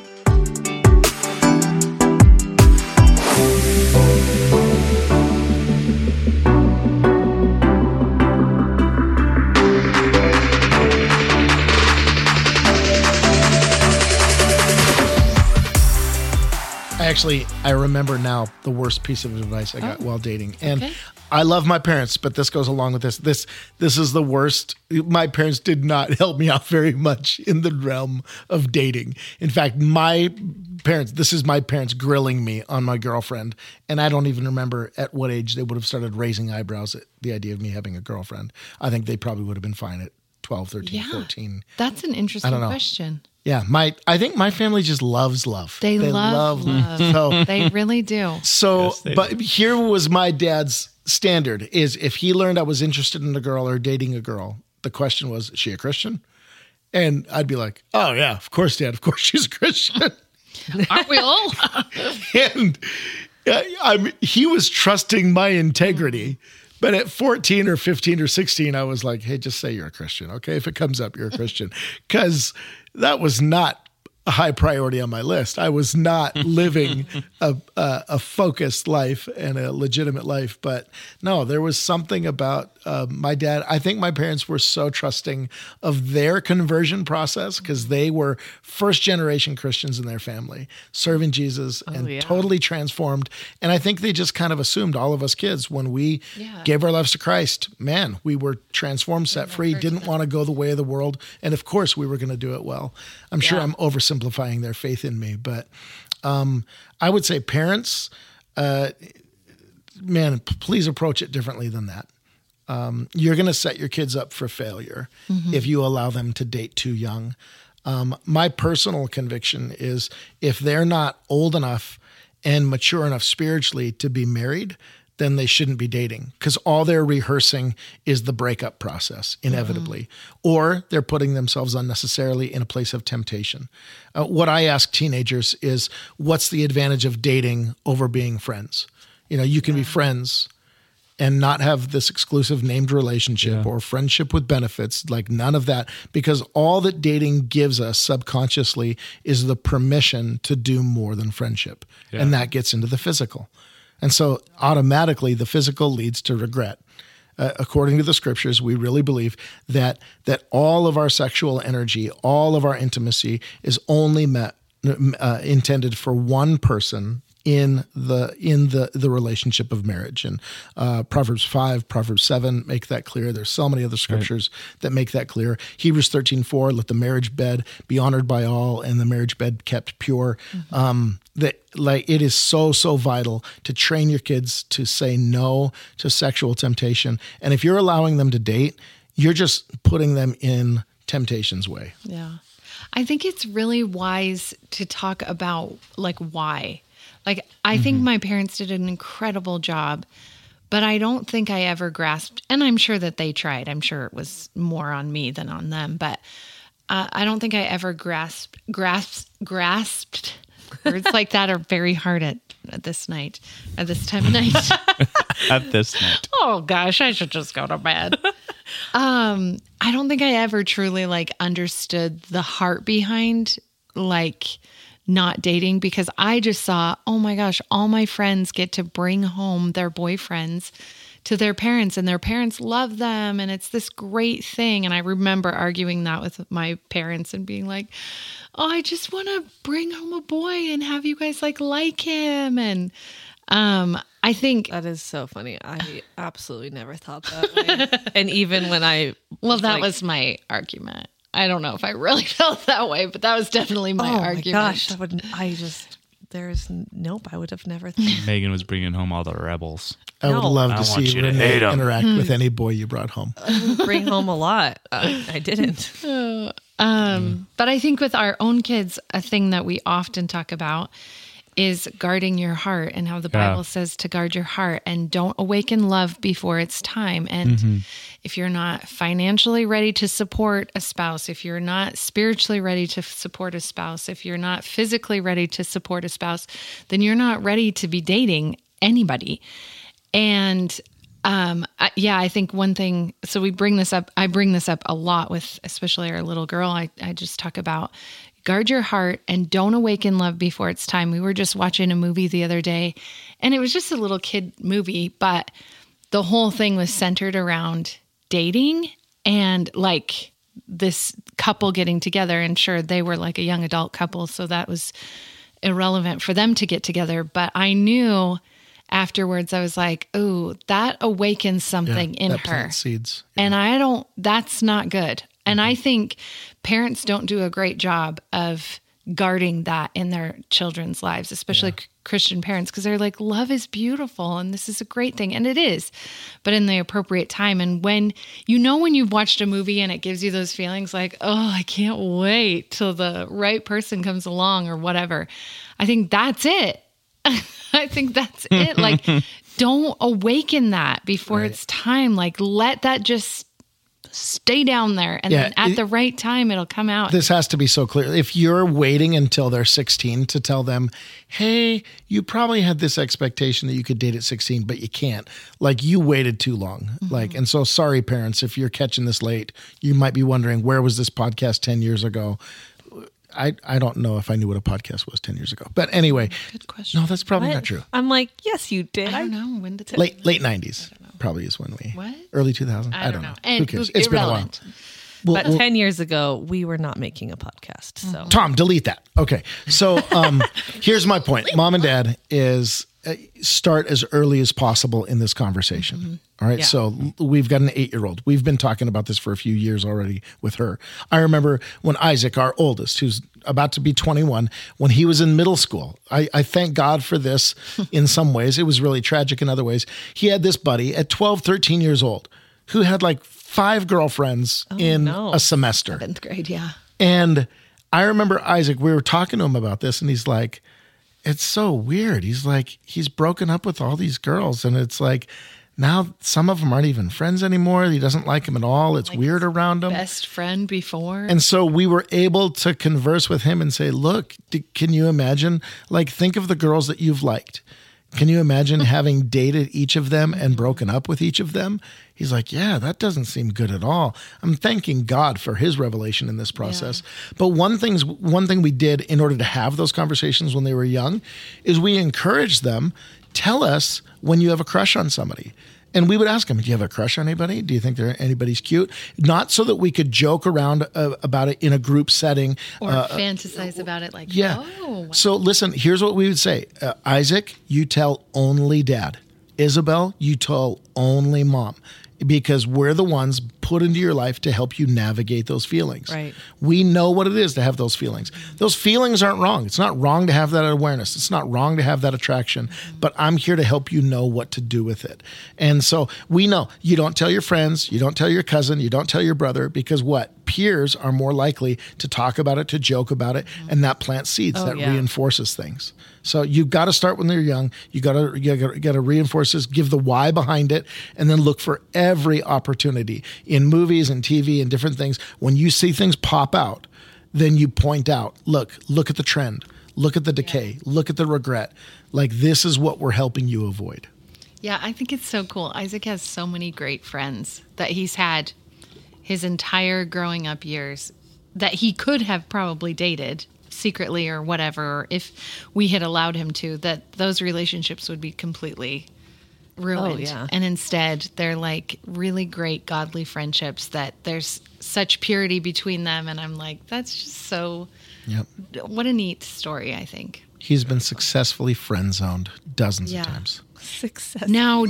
Speaker 1: I remember now the worst piece of advice I got while dating. And
Speaker 2: Okay.
Speaker 1: I love my parents, but this goes along with this. This is the worst. My parents did not help me out very much in the realm of dating. In fact, this is my parents grilling me on my girlfriend. And I don't even remember at what age they would have started raising eyebrows at the idea of me having a girlfriend. I think they probably would have been fine at 12, 13, 14.
Speaker 2: That's an interesting
Speaker 1: know.
Speaker 2: question.
Speaker 1: Yeah, I think my family just loves love.
Speaker 2: They love love.
Speaker 1: So,
Speaker 2: They really do.
Speaker 1: But here was my dad's standard: is if he learned I was interested in a girl or dating a girl, the question was, is she a Christian? And I'd be like, oh yeah, of course, Dad, of course she's a Christian.
Speaker 2: Aren't we all?
Speaker 1: And he was trusting my integrity. But at 14 or 15 or 16, I was like, hey, just say you're a Christian, okay? If it comes up, you're a Christian. Because that was not a high priority on my list. I was not living a focused life and a legitimate life. But no, there was something about my dad. I think my parents were so trusting of their conversion process because they were first generation Christians in their family, serving Jesus and totally transformed. And I think they just kind of assumed, all of us kids, when we gave our lives to Christ, man, we were transformed, set free, didn't want to go the way of the world. And of course we were going to do it well. I'm sure I'm oversimplifying their faith in me, but I would say parents, please approach it differently than that. You're going to set your kids up for failure if you allow them to date too young. My personal conviction is if they're not old enough and mature enough spiritually to be married, then they shouldn't be dating because all they're rehearsing is the breakup process, inevitably, or they're putting themselves unnecessarily in a place of temptation. What I ask teenagers is, what's the advantage of dating over being friends? You know, you can be friends and not have this exclusive named relationship or friendship with benefits, like none of that, because all that dating gives us subconsciously is the permission to do more than friendship. Yeah. And that gets into the physical. And so automatically the physical leads to regret. According to the scriptures, we really believe that all of our sexual energy, all of our intimacy is only intended for one person in the relationship of marriage. And Proverbs 5, Proverbs 7 make that clear. There's so many other scriptures that make that clear. Hebrews 13:4, let the marriage bed be honored by all and the marriage bed kept pure. It is so vital to train your kids to say no to sexual temptation. And if you're allowing them to date, you're just putting them in temptation's way.
Speaker 2: Yeah. I think it's really wise to talk about why. I think my parents did an incredible job, but I don't think I ever grasped, and I'm sure that they tried. I'm sure it was more on me than on them, but I don't think I ever grasped. Words like that are very hard at this time of night.
Speaker 3: At this night.
Speaker 2: Oh gosh, I should just go to bed. I don't think I ever truly understood the heart behind not dating, because I just saw, oh my gosh, all my friends get to bring home their boyfriends to their parents and their parents love them and it's this great thing. And I remember arguing that with my parents and being like, oh, I just want to bring home a boy and have you guys like him. And I think
Speaker 4: that is so funny. I absolutely never thought that way. And even when
Speaker 2: that was my argument. I don't know if I really felt that way, but that was definitely my argument.
Speaker 4: Oh my gosh, I would have never thought.
Speaker 3: Megan was bringing home all the rebels.
Speaker 1: I would love to see Renee interact with any boy you brought home.
Speaker 4: Bring home a lot. I didn't.
Speaker 2: But I think with our own kids, a thing that we often talk about is guarding your heart and how the Bible says to guard your heart and don't awaken love before it's time. And if you're not financially ready to support a spouse, if you're not spiritually ready to support a spouse, if you're not physically ready to support a spouse, then you're not ready to be dating. anybody. And I think one thing, so I bring this up a lot with especially our little girl. I just talk about guard your heart and don't awaken love before it's time. We were just watching a movie the other day, and it was just a little kid movie, but the whole thing was centered around dating and like this couple getting together. And sure, they were like a young adult couple, so that was irrelevant for them to get together. But I knew afterwards, I was like, oh, that awakens something in
Speaker 1: that
Speaker 2: her.
Speaker 1: plants seeds.
Speaker 2: And that's not good. And I think parents don't do a great job of guarding that in their children's lives, especially Christian parents, because they're like, love is beautiful and this is a great thing. And it is, but in the appropriate time. And when you've watched a movie and it gives you those feelings like, oh, I can't wait till the right person comes along or whatever. I think that's it. I think that's it. Like, don't awaken that before it's time. Like, let that just stay down there. And then at the right time, it'll come out.
Speaker 1: This has to be so clear. If you're waiting until they're 16 to tell them, hey, you probably had this expectation that you could date at 16, but you can't. Like, you waited too long. Mm-hmm. And so sorry, parents, if you're catching this late, you might be wondering, where was this podcast 10 years ago? I don't know if I knew what a podcast was 10 years ago. But anyway.
Speaker 2: Good question.
Speaker 1: No, that's probably not true.
Speaker 4: I'm like, yes, you did.
Speaker 2: I don't know. When did it?
Speaker 1: Late 90s probably is when we.
Speaker 2: What?
Speaker 1: Early 2000s? I don't know.
Speaker 2: And
Speaker 1: who cares? It's
Speaker 2: irrelevant.
Speaker 1: been a while.
Speaker 4: But 10 years ago, we were not making a podcast. So
Speaker 1: Tom, delete that. Okay. So here's my point. Mom and dad is start as early as possible in this conversation. Mm-hmm. All right. Yeah. So we've got an 8-year-old. We've been talking about this for a few years already with her. I remember when Isaac, our oldest, who's about to be 21, when he was in middle school, I thank God for this in some ways. It was really tragic in other ways. He had this buddy at 12, 13 years old who had like 5 girlfriends in a semester.
Speaker 2: 7th grade, yeah.
Speaker 1: And I remember Isaac, we were talking to him about this, and he's like, it's so weird. He's like, he's broken up with all these girls, and it's like, now some of them aren't even friends anymore. He doesn't like them at all. It's like weird around him.
Speaker 2: Best friend before.
Speaker 1: And so we were able to converse with him and say, look, can you imagine, like, think of the girls that you've liked. Can you imagine having dated each of them and broken up with each of them? He's like, yeah, that doesn't seem good at all. I'm thanking God for his revelation in this process. Yeah. But one thing we did in order to have those conversations when they were young is we encouraged them, tell us when you have a crush on somebody. And we would ask them, do you have a crush on anybody? Do you think anybody's cute? Not so that we could joke around about it in a group setting.
Speaker 2: Or fantasize about it like,
Speaker 1: yeah.
Speaker 2: Oh. Wow.
Speaker 1: So listen, here's what we would say. Isaac, you tell only dad. Isabel, you tell only mom. Because we're the ones put into your life to help you navigate those feelings.
Speaker 4: Right.
Speaker 1: We know what it is to have those feelings. Those feelings aren't wrong. It's not wrong to have that awareness. It's not wrong to have that attraction. But I'm here to help you know what to do with it. And so we know you don't tell your friends, you don't tell your cousin, you don't tell your brother, because what? Peers are more likely to talk about it, to joke about it, and that plants seeds, reinforces things. So you've got to start when they're young. You got to reinforce this, give the why behind it, and then look for every opportunity in movies and TV and different things. When you see things pop out, then you point out, look at the trend, look at the decay, look at the regret. Like, this is what we're helping you avoid.
Speaker 2: Yeah, I think it's so cool. Isaac has so many great friends that he's had his entire growing up years that he could have probably dated secretly or whatever, if we had allowed him to, that those relationships would be completely ruined. Oh, yeah. And instead, they're like really great godly friendships that there's such purity between them. And I'm like, that's just so, what a neat story, I think.
Speaker 1: He's been successfully friend-zoned dozens of times.
Speaker 4: Success.
Speaker 2: Now,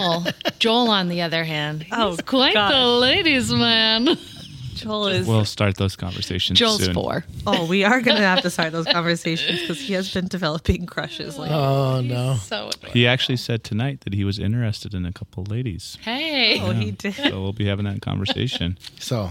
Speaker 2: Joel, on the other hand, he's quite the ladies' man.
Speaker 4: Joel is.
Speaker 3: We'll start those conversations
Speaker 2: Joel's
Speaker 3: soon.
Speaker 2: 4.
Speaker 4: Oh, we are going to have to start those conversations because he has been developing crushes.
Speaker 1: Oh, no.
Speaker 2: So
Speaker 3: he actually said tonight that he was interested in a couple ladies.
Speaker 2: Hey.
Speaker 4: Oh, he did.
Speaker 3: So we'll be having that conversation.
Speaker 1: So,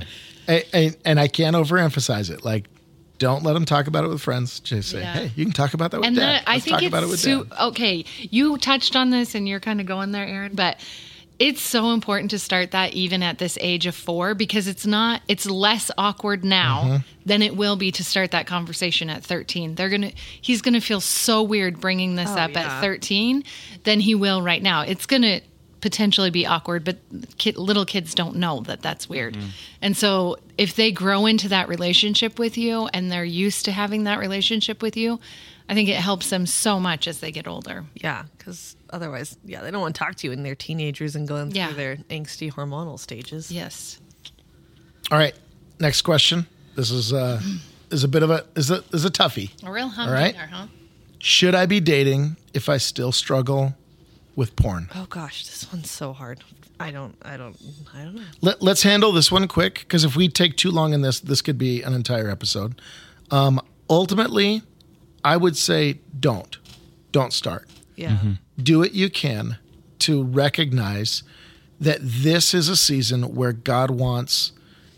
Speaker 1: and I can't overemphasize it. Like, don't let them talk about it with friends. Just say, hey, you can talk about that with dad.
Speaker 2: I think it's okay. You touched on this and you're kind of going there, Aaron, but It's so important to start that even at this age of 4, because it's less awkward now than it will be to start that conversation at 13. He's going to feel so weird bringing this up at 13 than he will right now. It's going to potentially be awkward, but little kids don't know that that's weird. And so if they grow into that relationship with you and they're used to having that relationship with you, I think it helps them so much as they get older.
Speaker 4: Yeah, because otherwise, they don't want to talk to you when they're teenagers and going through their angsty hormonal stages.
Speaker 2: Yes.
Speaker 1: All right, next question. This is a bit of a toughie.
Speaker 2: A real hump
Speaker 1: All right.
Speaker 2: there, huh?
Speaker 1: Should I be dating if I still struggle with porn?
Speaker 4: Oh gosh, this one's so hard. I don't know.
Speaker 1: Let's handle this one quick, because if we take too long in this could be an entire episode. Ultimately, I would say don't start.
Speaker 4: Yeah.
Speaker 1: Do what you can to recognize that this is a season where God wants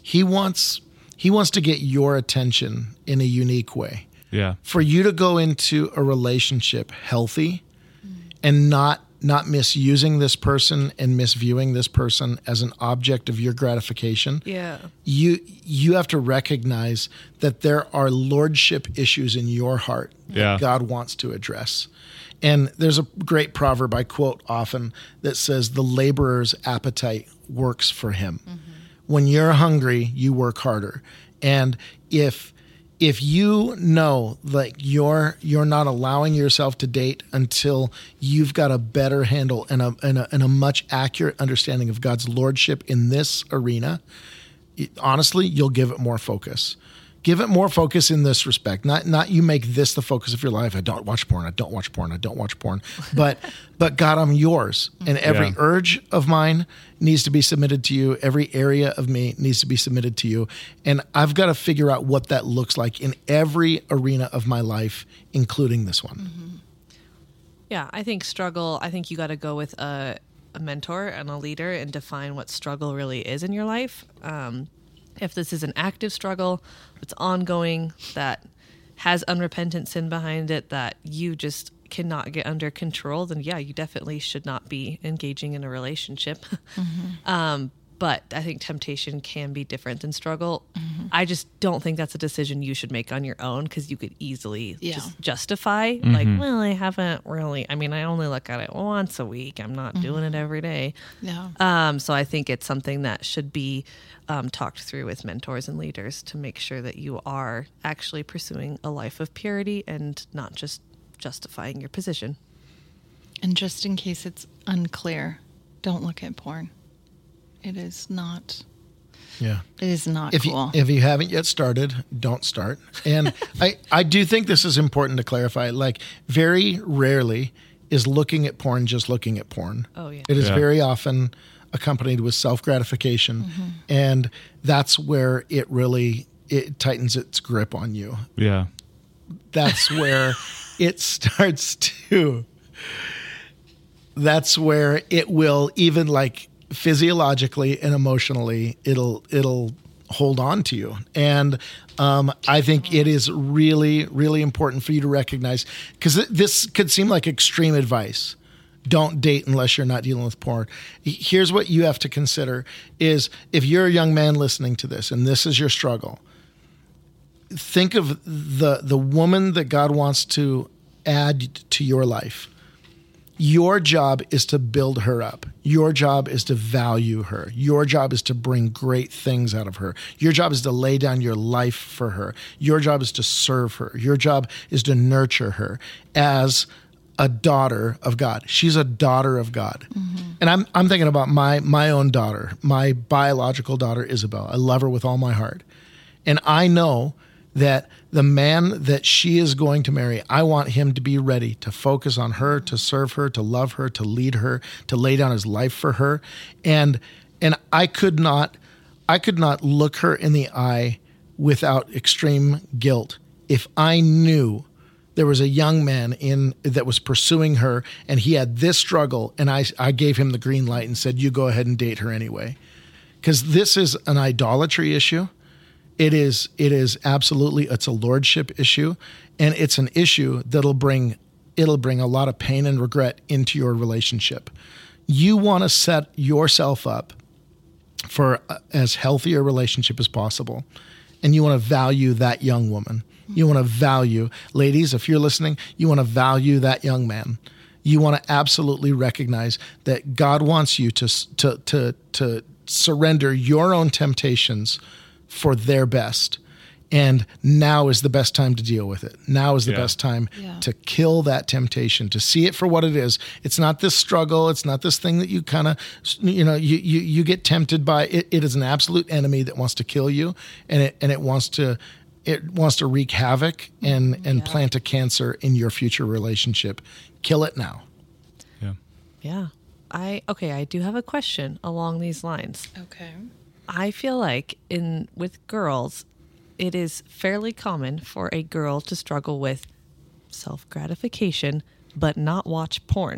Speaker 1: to get your attention in a unique way.
Speaker 3: Yeah.
Speaker 1: For you to go into a relationship healthy and not misusing this person and misviewing this person as an object of your gratification.
Speaker 4: Yeah.
Speaker 1: You have to recognize that there are lordship issues in your heart that God wants to address. And there's a great proverb I quote often that says, the laborer's appetite works for him. When you're hungry, you work harder. And if you know, like, you're not allowing yourself to date until you've got a better handle and a much accurate understanding of God's lordship in this arena, honestly, you'll give it more focus. Give it more focus in this respect. Not you make this the focus of your life. I don't watch porn. I don't watch porn. I don't watch porn. But God, I'm yours. And every urge of mine needs to be submitted to you. Every area of me needs to be submitted to you. And I've got to figure out what that looks like in every arena of my life, including this one.
Speaker 4: Yeah, I think you got to go with a mentor and a leader and define what struggle really is in your life. If this is an active struggle, it's ongoing, that has unrepentant sin behind it, that you just cannot get under control, then you definitely should not be engaging in a relationship. But I think temptation can be different than struggle. I just don't think that's a decision you should make on your own, because you could easily just justify, like, well, I haven't really, I only look at it once a week. I'm not doing it every day.
Speaker 2: Yeah.
Speaker 4: So I think it's something that should be talked through with mentors and leaders to make sure that you are actually pursuing a life of purity and not just justifying your position.
Speaker 2: And just in case it's unclear, don't look at porn. It is not.
Speaker 1: Yeah.
Speaker 2: It is not cool.
Speaker 1: If you haven't yet started, don't start. And I do think this is important to clarify. Like, very rarely is looking at porn just looking at porn.
Speaker 4: Oh, yeah.
Speaker 1: It is very often accompanied with self-gratification. And that's where it tightens its grip on you.
Speaker 3: Yeah.
Speaker 1: That's where it starts to. That's where it will, even like physiologically and emotionally, it'll hold on to you. And I think it is really, really important for you to recognize, because this could seem like extreme advice. Don't date unless you're not dealing with porn. Here's what you have to consider is, if you're a young man listening to this and this is your struggle, think of the woman that God wants to add to your life. Your job is to build her up. Your job is to value her. Your job is to bring great things out of her. Your job is to lay down your life for her. Your job is to serve her. Your job is to nurture her as a daughter of God. She's a daughter of God. And I'm thinking about my own daughter, my biological daughter, Isabel. I love her with all my heart. And I know that the man that she is going to marry, I want him to be ready to focus on her, to serve her, to love her, to lead her, to lay down his life for her. And I could not look her in the eye without extreme guilt if I knew there was a young man that was pursuing her and he had this struggle, and I gave him the green light and said, you go ahead and date her anyway. Because this is an idolatry issue. It is absolutely, it's a lordship issue, and it's an issue that'll bring a lot of pain and regret into your relationship. you want to set yourself up for as healthy a relationship as possible. And you want to value that young woman. You want to value, ladies, if you're listening, you want to value that young man. You want to absolutely recognize that God wants you to surrender your own temptations for their best. And now is the best time to deal with it. Now is the best time to kill that temptation, to see it for what it is. It's not this struggle. It's not this thing that you kind of, you get tempted by. It is an absolute enemy that wants to kill you, and it wants to wreak havoc and plant a cancer in your future relationship. Kill it now.
Speaker 4: Yeah. I do have a question along these lines.
Speaker 2: Okay.
Speaker 4: I feel like with girls, it is fairly common for a girl to struggle with self-gratification, but not watch porn.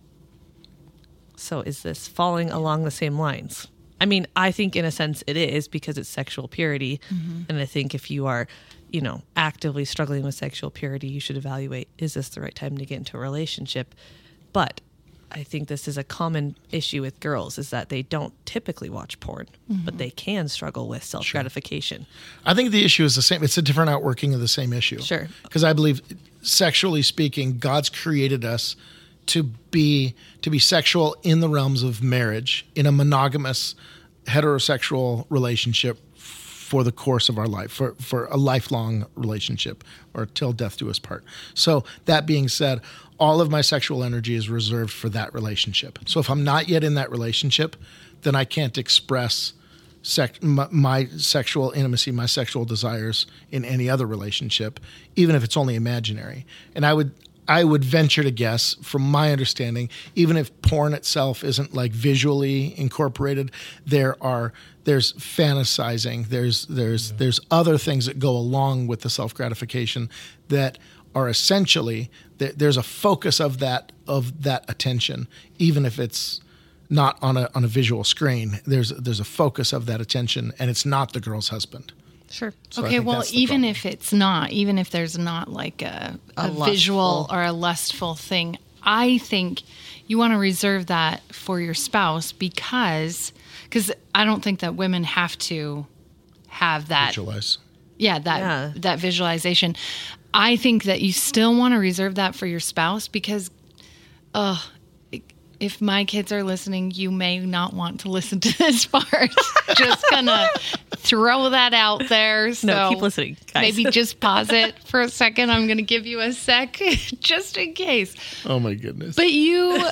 Speaker 4: So is this falling along the same lines? I mean, I think in a sense it is, because it's sexual purity. Mm-hmm. And I think if you are, actively struggling with sexual purity, you should evaluate, is this the right time to get into a relationship? But I think this is a common issue with girls, is that they don't typically watch porn, but they can struggle with self-gratification.
Speaker 1: Sure. I think the issue is the same. It's a different outworking of the same issue.
Speaker 4: Sure.
Speaker 1: Because I believe, sexually speaking, God's created us to be sexual in the realms of marriage, in a monogamous heterosexual relationship for the course of our life, for a lifelong relationship, or till death do us part. So that being said, all of my sexual energy is reserved for that relationship. So if I'm not yet in that relationship, then I can't express my sexual intimacy, my sexual desires in any other relationship, even if it's only imaginary. And I would venture to guess, from my understanding, even if porn itself isn't like visually incorporated, there's fantasizing, there's other things that go along with the self-gratification that are essentially, there's a focus of that attention, even if it's not on a visual screen. There's a focus of that attention, and it's not the girl's husband.
Speaker 4: Sure.
Speaker 1: So
Speaker 2: okay, well, even if there's not like a visual or a lustful thing, I think you want to reserve that for your spouse, because I don't think that women have to have that.
Speaker 1: Visualize.
Speaker 2: That visualization. I think that you still want to reserve that for your spouse, because if my kids are listening, you may not want to listen to this part. Just gonna throw that out there. So
Speaker 4: no, keep listening, guys.
Speaker 2: Maybe just pause it for a second. I'm gonna give you a sec, just in case.
Speaker 1: Oh my goodness!
Speaker 2: But you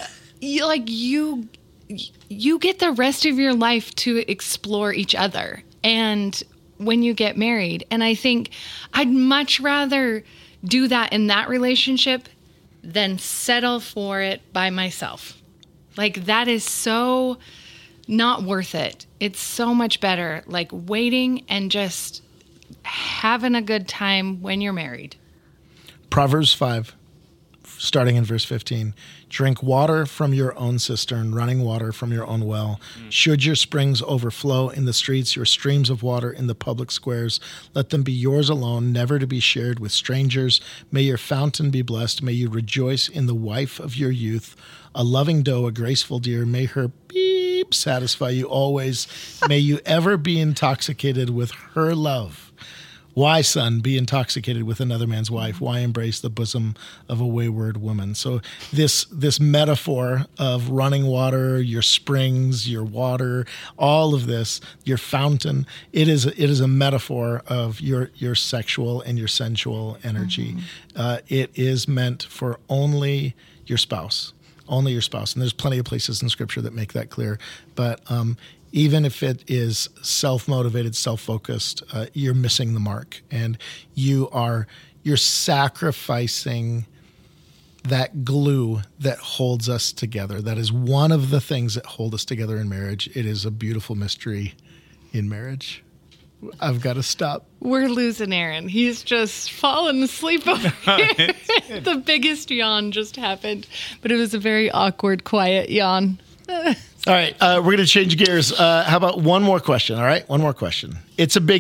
Speaker 2: get the rest of your life to explore each other, and when you get married, and I think I'd much rather do that in that relationship than settle for it by myself. Like, that is so not worth it. It's so much better, like, waiting and just having a good time when you're married.
Speaker 1: Proverbs 5, starting in verse 15. Drink water from your own cistern, running water from your own well. Should your springs overflow in the streets, your streams of water in the public squares, let them be yours alone, never to be shared with strangers. May your fountain be blessed. May you rejoice in the wife of your youth. A loving doe, a graceful deer, may her beep satisfy you always. May you ever be intoxicated with her love. Why, son, be intoxicated with another man's wife? Why embrace the bosom of a wayward woman? So this metaphor of running water, your springs, your water, all of this, your fountain, it is a metaphor of your sexual and your sensual energy. Mm-hmm. It is meant for only your spouse. Only your spouse. And there's plenty of places in Scripture that make that clear. But even if it is self-motivated, self-focused, you're missing the mark. And you're sacrificing that glue that holds us together. That is one of the things that hold us together in marriage. It is a beautiful mystery in marriage. I've got to stop.
Speaker 2: We're losing Aaron. He's just fallen asleep over here. The biggest yawn just happened, but it was a very awkward, quiet yawn.
Speaker 1: All right, we're going to change gears. How about one more question, all right? One more question. It's a biggie.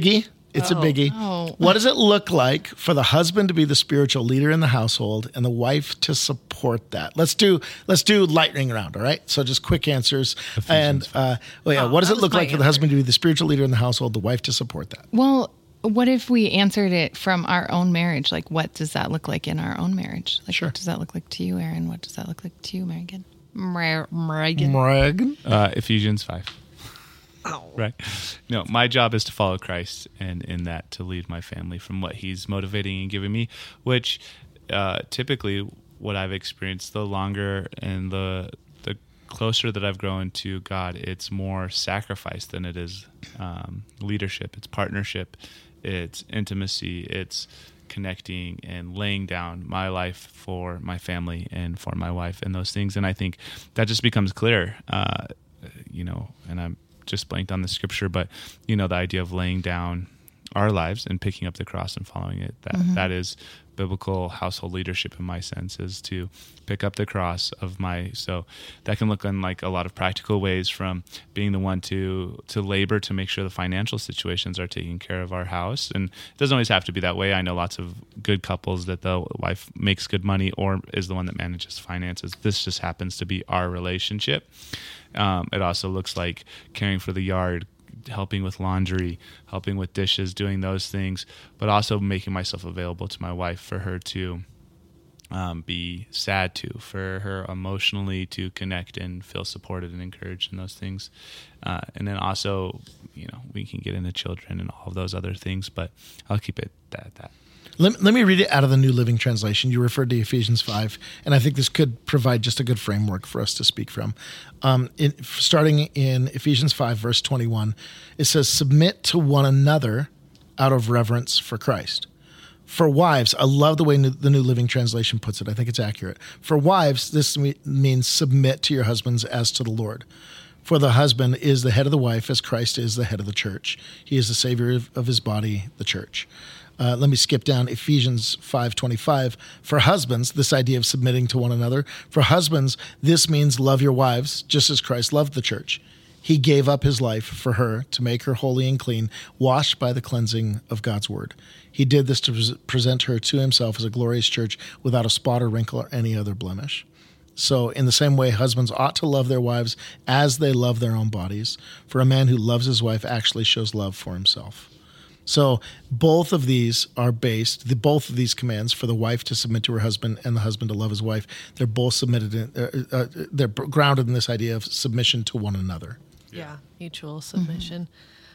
Speaker 1: It's a biggie.
Speaker 2: Oh.
Speaker 1: What does it look like for the husband to be the spiritual leader in the household and the wife to support that? Let's do lightning round, all right? So just quick answers. And what does it look like for the husband to be the spiritual leader in the household, the wife to support that?
Speaker 2: Well, what if we answered it from our own marriage? Like, what does that look like in our own marriage? Like,
Speaker 1: Sure.
Speaker 2: What does that look like to you, Aaron? What does that look like to you, Megan?
Speaker 1: Morgan?
Speaker 3: Ephesians 5.
Speaker 4: Oh.
Speaker 3: Right. No, my job is to follow Christ, and in that to lead my family from what he's motivating and giving me, which typically what I've experienced, the longer and the closer that I've grown to God, it's more sacrifice than it is leadership. It's partnership. It's intimacy. It's connecting and laying down my life for my family and for my wife and those things. And I think that just becomes clear, and I'm just blanked on the scripture, but the idea of laying down our lives and picking up the cross and following it, that is biblical household leadership in my sense, is to pick up the cross so that can look in like a lot of practical ways, from being the one to labor to make sure the financial situations are taken care of our house. And it doesn't always have to be that way. I know lots of good couples that the wife makes good money or is the one that manages finances. This just happens to be our relationship. It also looks like caring for the yard, helping with laundry, helping with dishes, doing those things, but also making myself available to my wife for her to be sad to, for her emotionally to connect and feel supported and encouraged in those things. And then also, we can get into children and all of those other things, but I'll keep it at that.
Speaker 1: Let me read it out of the New Living Translation. You referred to Ephesians 5, and I think this could provide just a good framework for us to speak from. Starting in Ephesians 5, verse 21, it says, "Submit to one another out of reverence for Christ." For wives, I love the way the New Living Translation puts it. I think it's accurate. For wives, this means submit to your husbands as to the Lord. For the husband is the head of the wife, as Christ is the head of the church. He is the Savior of his body, the church. Let me skip down Ephesians 5:25. For husbands, this idea of submitting to one another. For husbands, this means love your wives, just as Christ loved the church. He gave up his life for her to make her holy and clean, washed by the cleansing of God's word. He did this to present her to himself as a glorious church without a spot or wrinkle or any other blemish. So in the same way, husbands ought to love their wives as they love their own bodies. For a man who loves his wife actually shows love for himself. So both of these are both of these commands for the wife to submit to her husband and the husband to love his wife. They're both they're grounded in this idea of submission to one another.
Speaker 4: Yeah, mutual submission.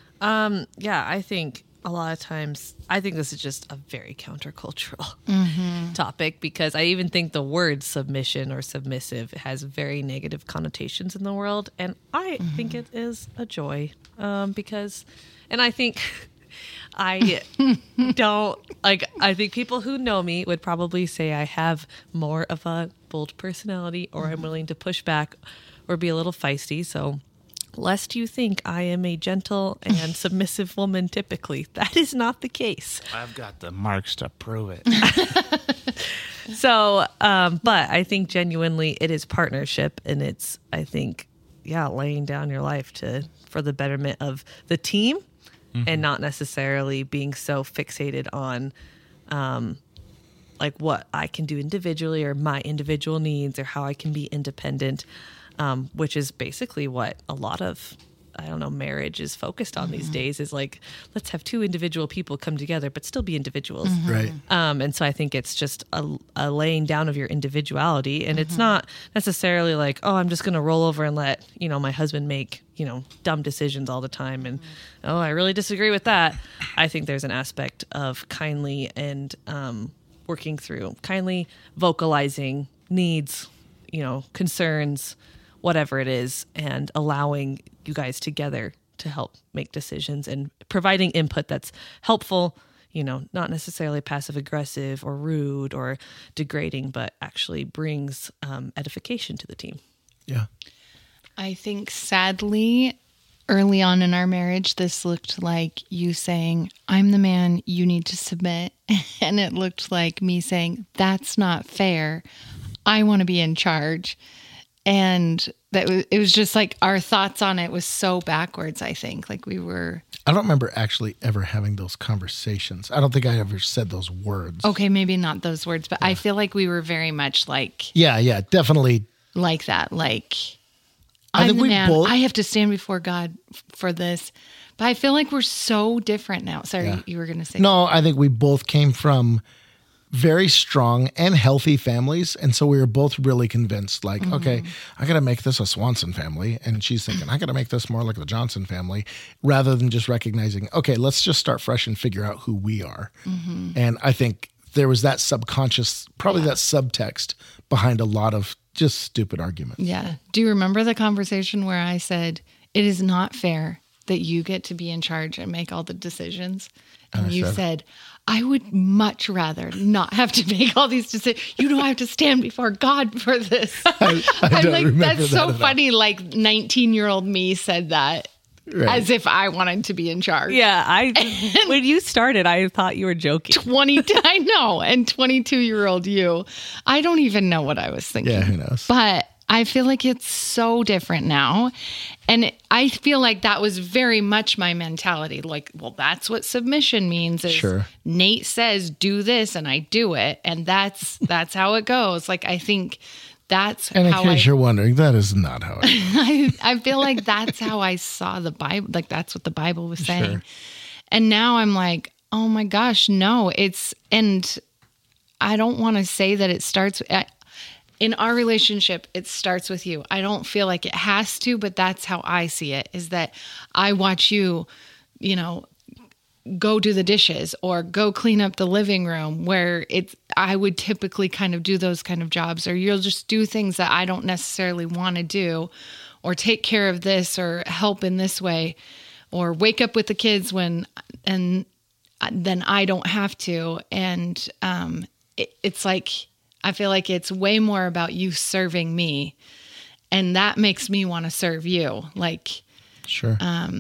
Speaker 4: I think a lot of times, I think this is just a very countercultural topic, because I even think the word submission or submissive has very negative connotations in the world. And I think it is a joy because I think... I think people who know me would probably say I have more of a bold personality, or I'm willing to push back or be a little feisty. So lest you think I am a gentle and submissive woman typically, that is not the case.
Speaker 3: I've got the marks to prove it.
Speaker 4: So, but I think genuinely it is partnership, and it's, I think, laying down your life for the betterment of the team. And not necessarily being so fixated on like what I can do individually or my individual needs or how I can be independent, which is basically what a lot of, marriage is focused on these days, is like, let's have two individual people come together, but still be individuals.
Speaker 1: Right.
Speaker 4: And so I think it's just a laying down of your individuality. And it's not necessarily like, oh, I'm just going to roll over and let, my husband make, dumb decisions all the time. And, oh, I really disagree with that. I think there's an aspect of kindly and working through, kindly vocalizing needs, concerns, whatever it is, and allowing you guys together to help make decisions and providing input that's helpful, not necessarily passive aggressive or rude or degrading, but actually brings edification to the team.
Speaker 1: Yeah.
Speaker 2: I think sadly, early on in our marriage, this looked like you saying, I'm the man, you need to submit. And it looked like me saying, that's not fair. I want to be in charge. And it was just like our thoughts on it was so backwards, I think. Like we were...
Speaker 1: I don't remember actually ever having those conversations. I don't think I ever said those words.
Speaker 2: Okay, maybe not those words, but I feel like we were very much like...
Speaker 1: Yeah, definitely.
Speaker 2: Like that. Like,
Speaker 1: I think
Speaker 2: I'm the
Speaker 1: we
Speaker 2: man.
Speaker 1: both...
Speaker 2: I have to stand before God for this. But I feel like we're so different now. Sorry, you were going to say
Speaker 1: No, I think we both came from very strong and healthy families. And so we were both really convinced, like, okay, I got to make this a Swanson family. And she's thinking, I got to make this more like the Johnson family, rather than just recognizing, okay, let's just start fresh and figure out who we are. And I think there was that subconscious, probably that subtext behind a lot of just stupid arguments.
Speaker 2: Yeah. Do you remember the conversation where I said, it is not fair that you get to be in charge and make all the decisions? And you said, I would much rather not have to make all these decisions. You don't have to stand before God for this.
Speaker 1: I don't
Speaker 2: like,
Speaker 1: remember
Speaker 2: that's
Speaker 1: that
Speaker 2: so
Speaker 1: at all.
Speaker 2: funny. Like 19-year-old me said that as if I wanted to be in charge.
Speaker 4: Yeah, when you started, I thought you were joking.
Speaker 2: I know. And 22-year-old you, I don't even know what I was thinking.
Speaker 1: Yeah, who knows?
Speaker 2: But I feel like it's so different now. And I feel like that was very much my mentality. Like, well, that's what submission means. Is
Speaker 1: Sure.
Speaker 2: Nate says, do this, and I do it. And that's how it goes. Like, I think that's
Speaker 1: And in
Speaker 2: how
Speaker 1: case you're wondering, that is not how it
Speaker 2: I feel like that's how I saw the Bible. Like, that's what the Bible was saying.
Speaker 1: Sure.
Speaker 2: And now I'm like, oh my gosh, no. And I don't want to say that it starts... In our relationship, it starts with you. I don't feel like it has to, but that's how I see it, is that I watch you, go do the dishes or go clean up the living room, where I would typically kind of do those kind of jobs, or you'll just do things that I don't necessarily want to do, or take care of this or help in this way, or wake up with the kids and then I don't have to. And it's like... I feel like it's way more about you serving me, and that makes me want to serve you. Like,
Speaker 1: Sure.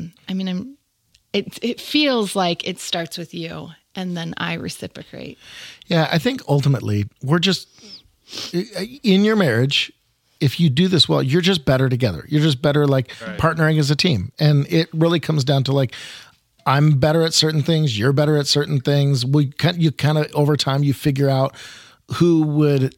Speaker 2: It feels like it starts with you, and then I reciprocate.
Speaker 1: Yeah, I think ultimately we're just in your marriage. If you do this well, you're just better together. You're just better, partnering as a team, and it really comes down to like, I'm better at certain things. You're better at certain things. You kind of over time you figure out who would,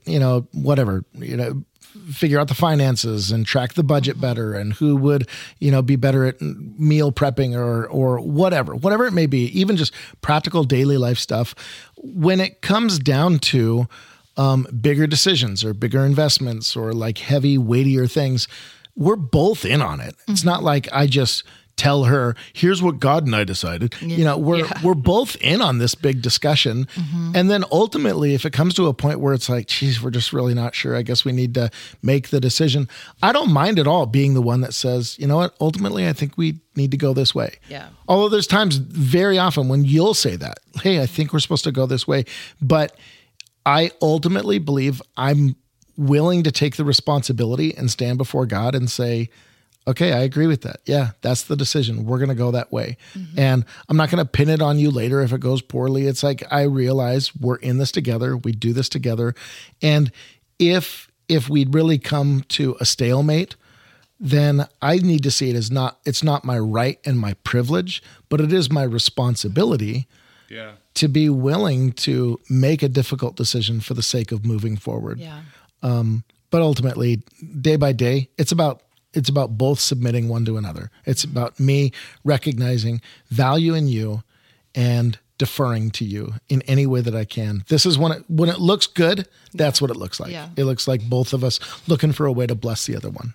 Speaker 1: figure out the finances and track the budget better, and who would, be better at meal prepping or whatever it may be, even just practical daily life stuff. When it comes down to bigger decisions or bigger investments or like heavy, weightier things, we're both in on it. It's not like I just tell her, here's what God and I decided. We're both in on this big discussion. And then ultimately, if it comes to a point where it's like, geez, we're just really not sure, I guess we need to make the decision. I don't mind at all being the one that says, you know what, ultimately, I think we need to go this way.
Speaker 2: Yeah.
Speaker 1: Although there's times very often when you'll say that, hey, I think we're supposed to go this way. But I ultimately believe I'm willing to take the responsibility and stand before God and say, okay, I agree with that. Yeah, that's the decision. We're going to go that way. And I'm not going to pin it on you later if it goes poorly. It's like, I realize we're in this together. We do this together. And if we'd really come to a stalemate, then I need to see it as it's not my right and my privilege, but it is my responsibility to be willing to make a difficult decision for the sake of moving forward.
Speaker 2: Yeah.
Speaker 1: But ultimately, day by day, it's about both submitting one to another. It's about me recognizing value in you and deferring to you in any way that I can. This is when it looks good, that's what it looks like.
Speaker 2: Yeah.
Speaker 1: It looks like both of us looking for a way to bless the other one.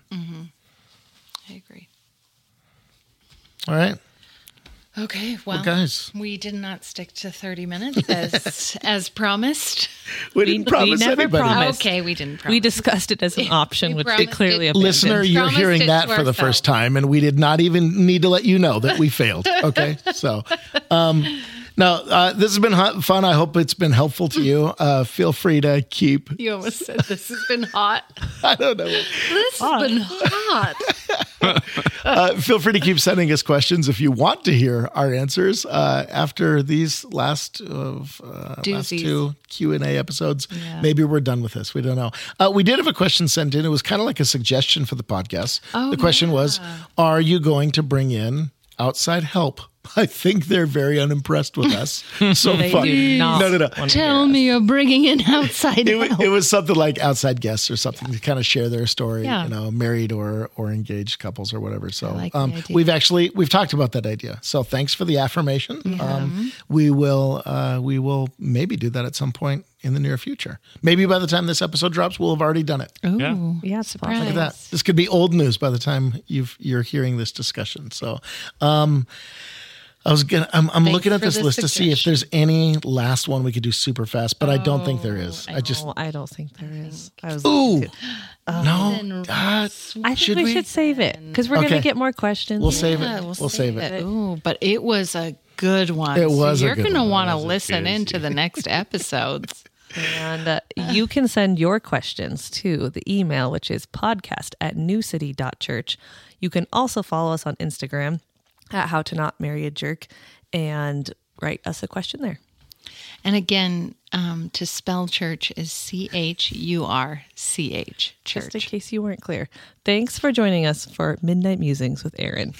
Speaker 2: I agree.
Speaker 1: All right.
Speaker 2: Okay, well,
Speaker 1: guys.
Speaker 2: we did not stick to 30 minutes as promised.
Speaker 1: We didn't promise
Speaker 4: never
Speaker 1: anybody.
Speaker 4: promised.
Speaker 2: Okay, we didn't promise.
Speaker 4: We discussed it as an option, which
Speaker 2: promised
Speaker 4: it clearly
Speaker 2: it.
Speaker 4: abandoned.
Speaker 1: Listener, you're
Speaker 2: Promised
Speaker 1: hearing
Speaker 2: it
Speaker 1: that
Speaker 2: to
Speaker 1: for the first
Speaker 2: ourselves.
Speaker 1: time, and we did not even need to let you know that we failed. Okay, so no, this has been fun. I hope it's been helpful to you. Feel free to keep.
Speaker 2: You almost said this has been hot.
Speaker 1: I don't know.
Speaker 2: This has been hot.
Speaker 1: Feel free to keep sending us questions if you want to hear our answers after these last two Q&A episodes.
Speaker 2: Yeah.
Speaker 1: Maybe we're done with this. We don't know. We did have a question sent in. It was kind of like a suggestion for the podcast. The question was, are you going to bring in outside help? I think they're very unimpressed with us so far.
Speaker 4: do not
Speaker 1: No.
Speaker 2: Tell me you're bringing in outside help.
Speaker 1: It was something like outside guests or something to kind of share their story,
Speaker 2: Yeah.
Speaker 1: you know, married or engaged couples or whatever. So
Speaker 2: like the idea.
Speaker 1: we've talked about that idea. So thanks for the affirmation. We will maybe do that at some point in the near future. Maybe by the time this episode drops, we'll have already done it.
Speaker 2: Ooh,
Speaker 4: Yeah, it's
Speaker 2: surprise.
Speaker 4: possible.
Speaker 1: Look at that. This could be old news by the time you're hearing this discussion. So, I'm looking at
Speaker 2: for
Speaker 1: this
Speaker 2: the
Speaker 1: list to see if there's any last one we could do super fast, but I don't think there is. I
Speaker 4: don't think there is. I was
Speaker 1: no.
Speaker 4: I think we should save it because we're going
Speaker 1: Okay.
Speaker 4: to get more questions.
Speaker 1: We'll save
Speaker 2: Yeah,
Speaker 1: it.
Speaker 2: we'll
Speaker 1: We'll save it.
Speaker 2: Ooh, but it was a good one.
Speaker 1: It was a
Speaker 2: You're
Speaker 1: good
Speaker 2: going to
Speaker 1: one.
Speaker 2: want to
Speaker 3: It was a
Speaker 2: listen
Speaker 3: doozy.
Speaker 2: into the next episodes.
Speaker 4: And you can send your questions to the email, which is podcast@newcity.church. You can also follow us on Instagram at How to Not Marry a Jerk and write us a question there.
Speaker 2: And again, to spell church is CHURCH, church.
Speaker 4: Just in case you weren't clear. Thanks for joining us for Midnight Musings with Aaron.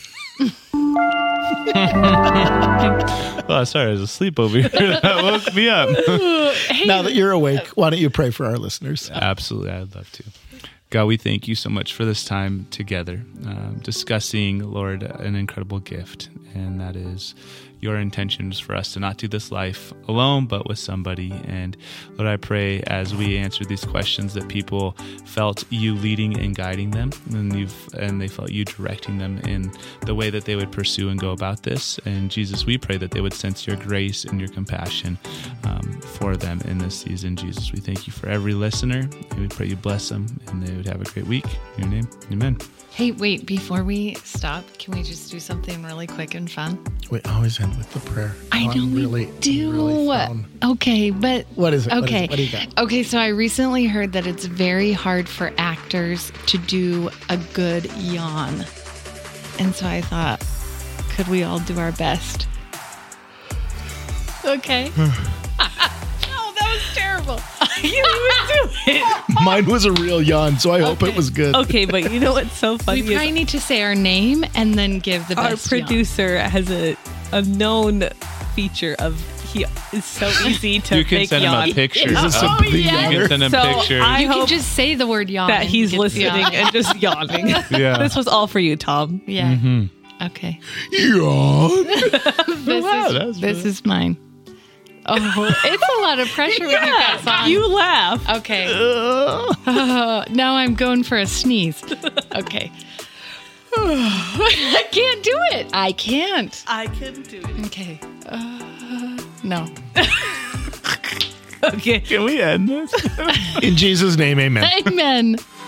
Speaker 3: Oh, sorry, I was asleep over here. That woke me up.
Speaker 1: Now that you're awake, why don't you pray for our listeners?
Speaker 3: Absolutely, I'd love to. God, we thank you so much for this time together, discussing, Lord, an incredible gift, and that is your intentions for us to not do this life alone, but with somebody. And Lord, I pray as we answer these questions that people felt you leading and guiding them, and they felt you directing them in the way that they would pursue and go about this. And Jesus, we pray that they would sense your grace and your compassion for them in this season. Jesus, we thank you for every listener, and we pray you bless them, and they would have a great week. In your name, amen.
Speaker 2: Hey, wait, before we stop, can we just do something really quick and fun?
Speaker 1: We always end with the prayer.
Speaker 2: I know
Speaker 1: I'm
Speaker 2: we
Speaker 1: really
Speaker 2: do.
Speaker 1: thrown.
Speaker 2: Okay, but...
Speaker 1: What is it?
Speaker 2: Okay.
Speaker 1: What do you got?
Speaker 2: Okay, so I recently heard that it's very hard for actors to do a good yawn. And so I thought, could we all do our best? Okay. Oh, that was terrible. I can't even do it.
Speaker 1: Mine was a real yawn, so I hope it was good.
Speaker 4: Okay, but you know what's so funny?
Speaker 2: We probably need to say our name and then give the
Speaker 4: Our
Speaker 2: best yawn.
Speaker 4: producer has a known feature of he is so easy to
Speaker 3: You can
Speaker 4: make
Speaker 3: send him
Speaker 4: yawn
Speaker 3: a picture.
Speaker 1: Is this
Speaker 2: Oh,
Speaker 1: a big
Speaker 2: yes.
Speaker 3: You can send him
Speaker 4: So
Speaker 3: pictures.
Speaker 4: I
Speaker 2: You can
Speaker 4: hope
Speaker 2: just say the word yawn.
Speaker 4: that
Speaker 2: and
Speaker 4: he's
Speaker 2: get the
Speaker 4: listening
Speaker 2: yawn.
Speaker 4: and just yawning.
Speaker 3: Yeah.
Speaker 4: This was all for you, Tom.
Speaker 2: Yeah.
Speaker 3: Mm-hmm.
Speaker 2: Okay.
Speaker 1: Yawn.
Speaker 2: This is mine. Oh, it's a lot of pressure with you guys on.
Speaker 4: You laugh.
Speaker 2: Okay. Now I'm going for a sneeze. Okay. I can't do it. I can't.
Speaker 4: I can do it.
Speaker 2: Okay. No.
Speaker 4: Okay.
Speaker 3: Can we end this?
Speaker 1: In Jesus' name, amen.
Speaker 2: Amen.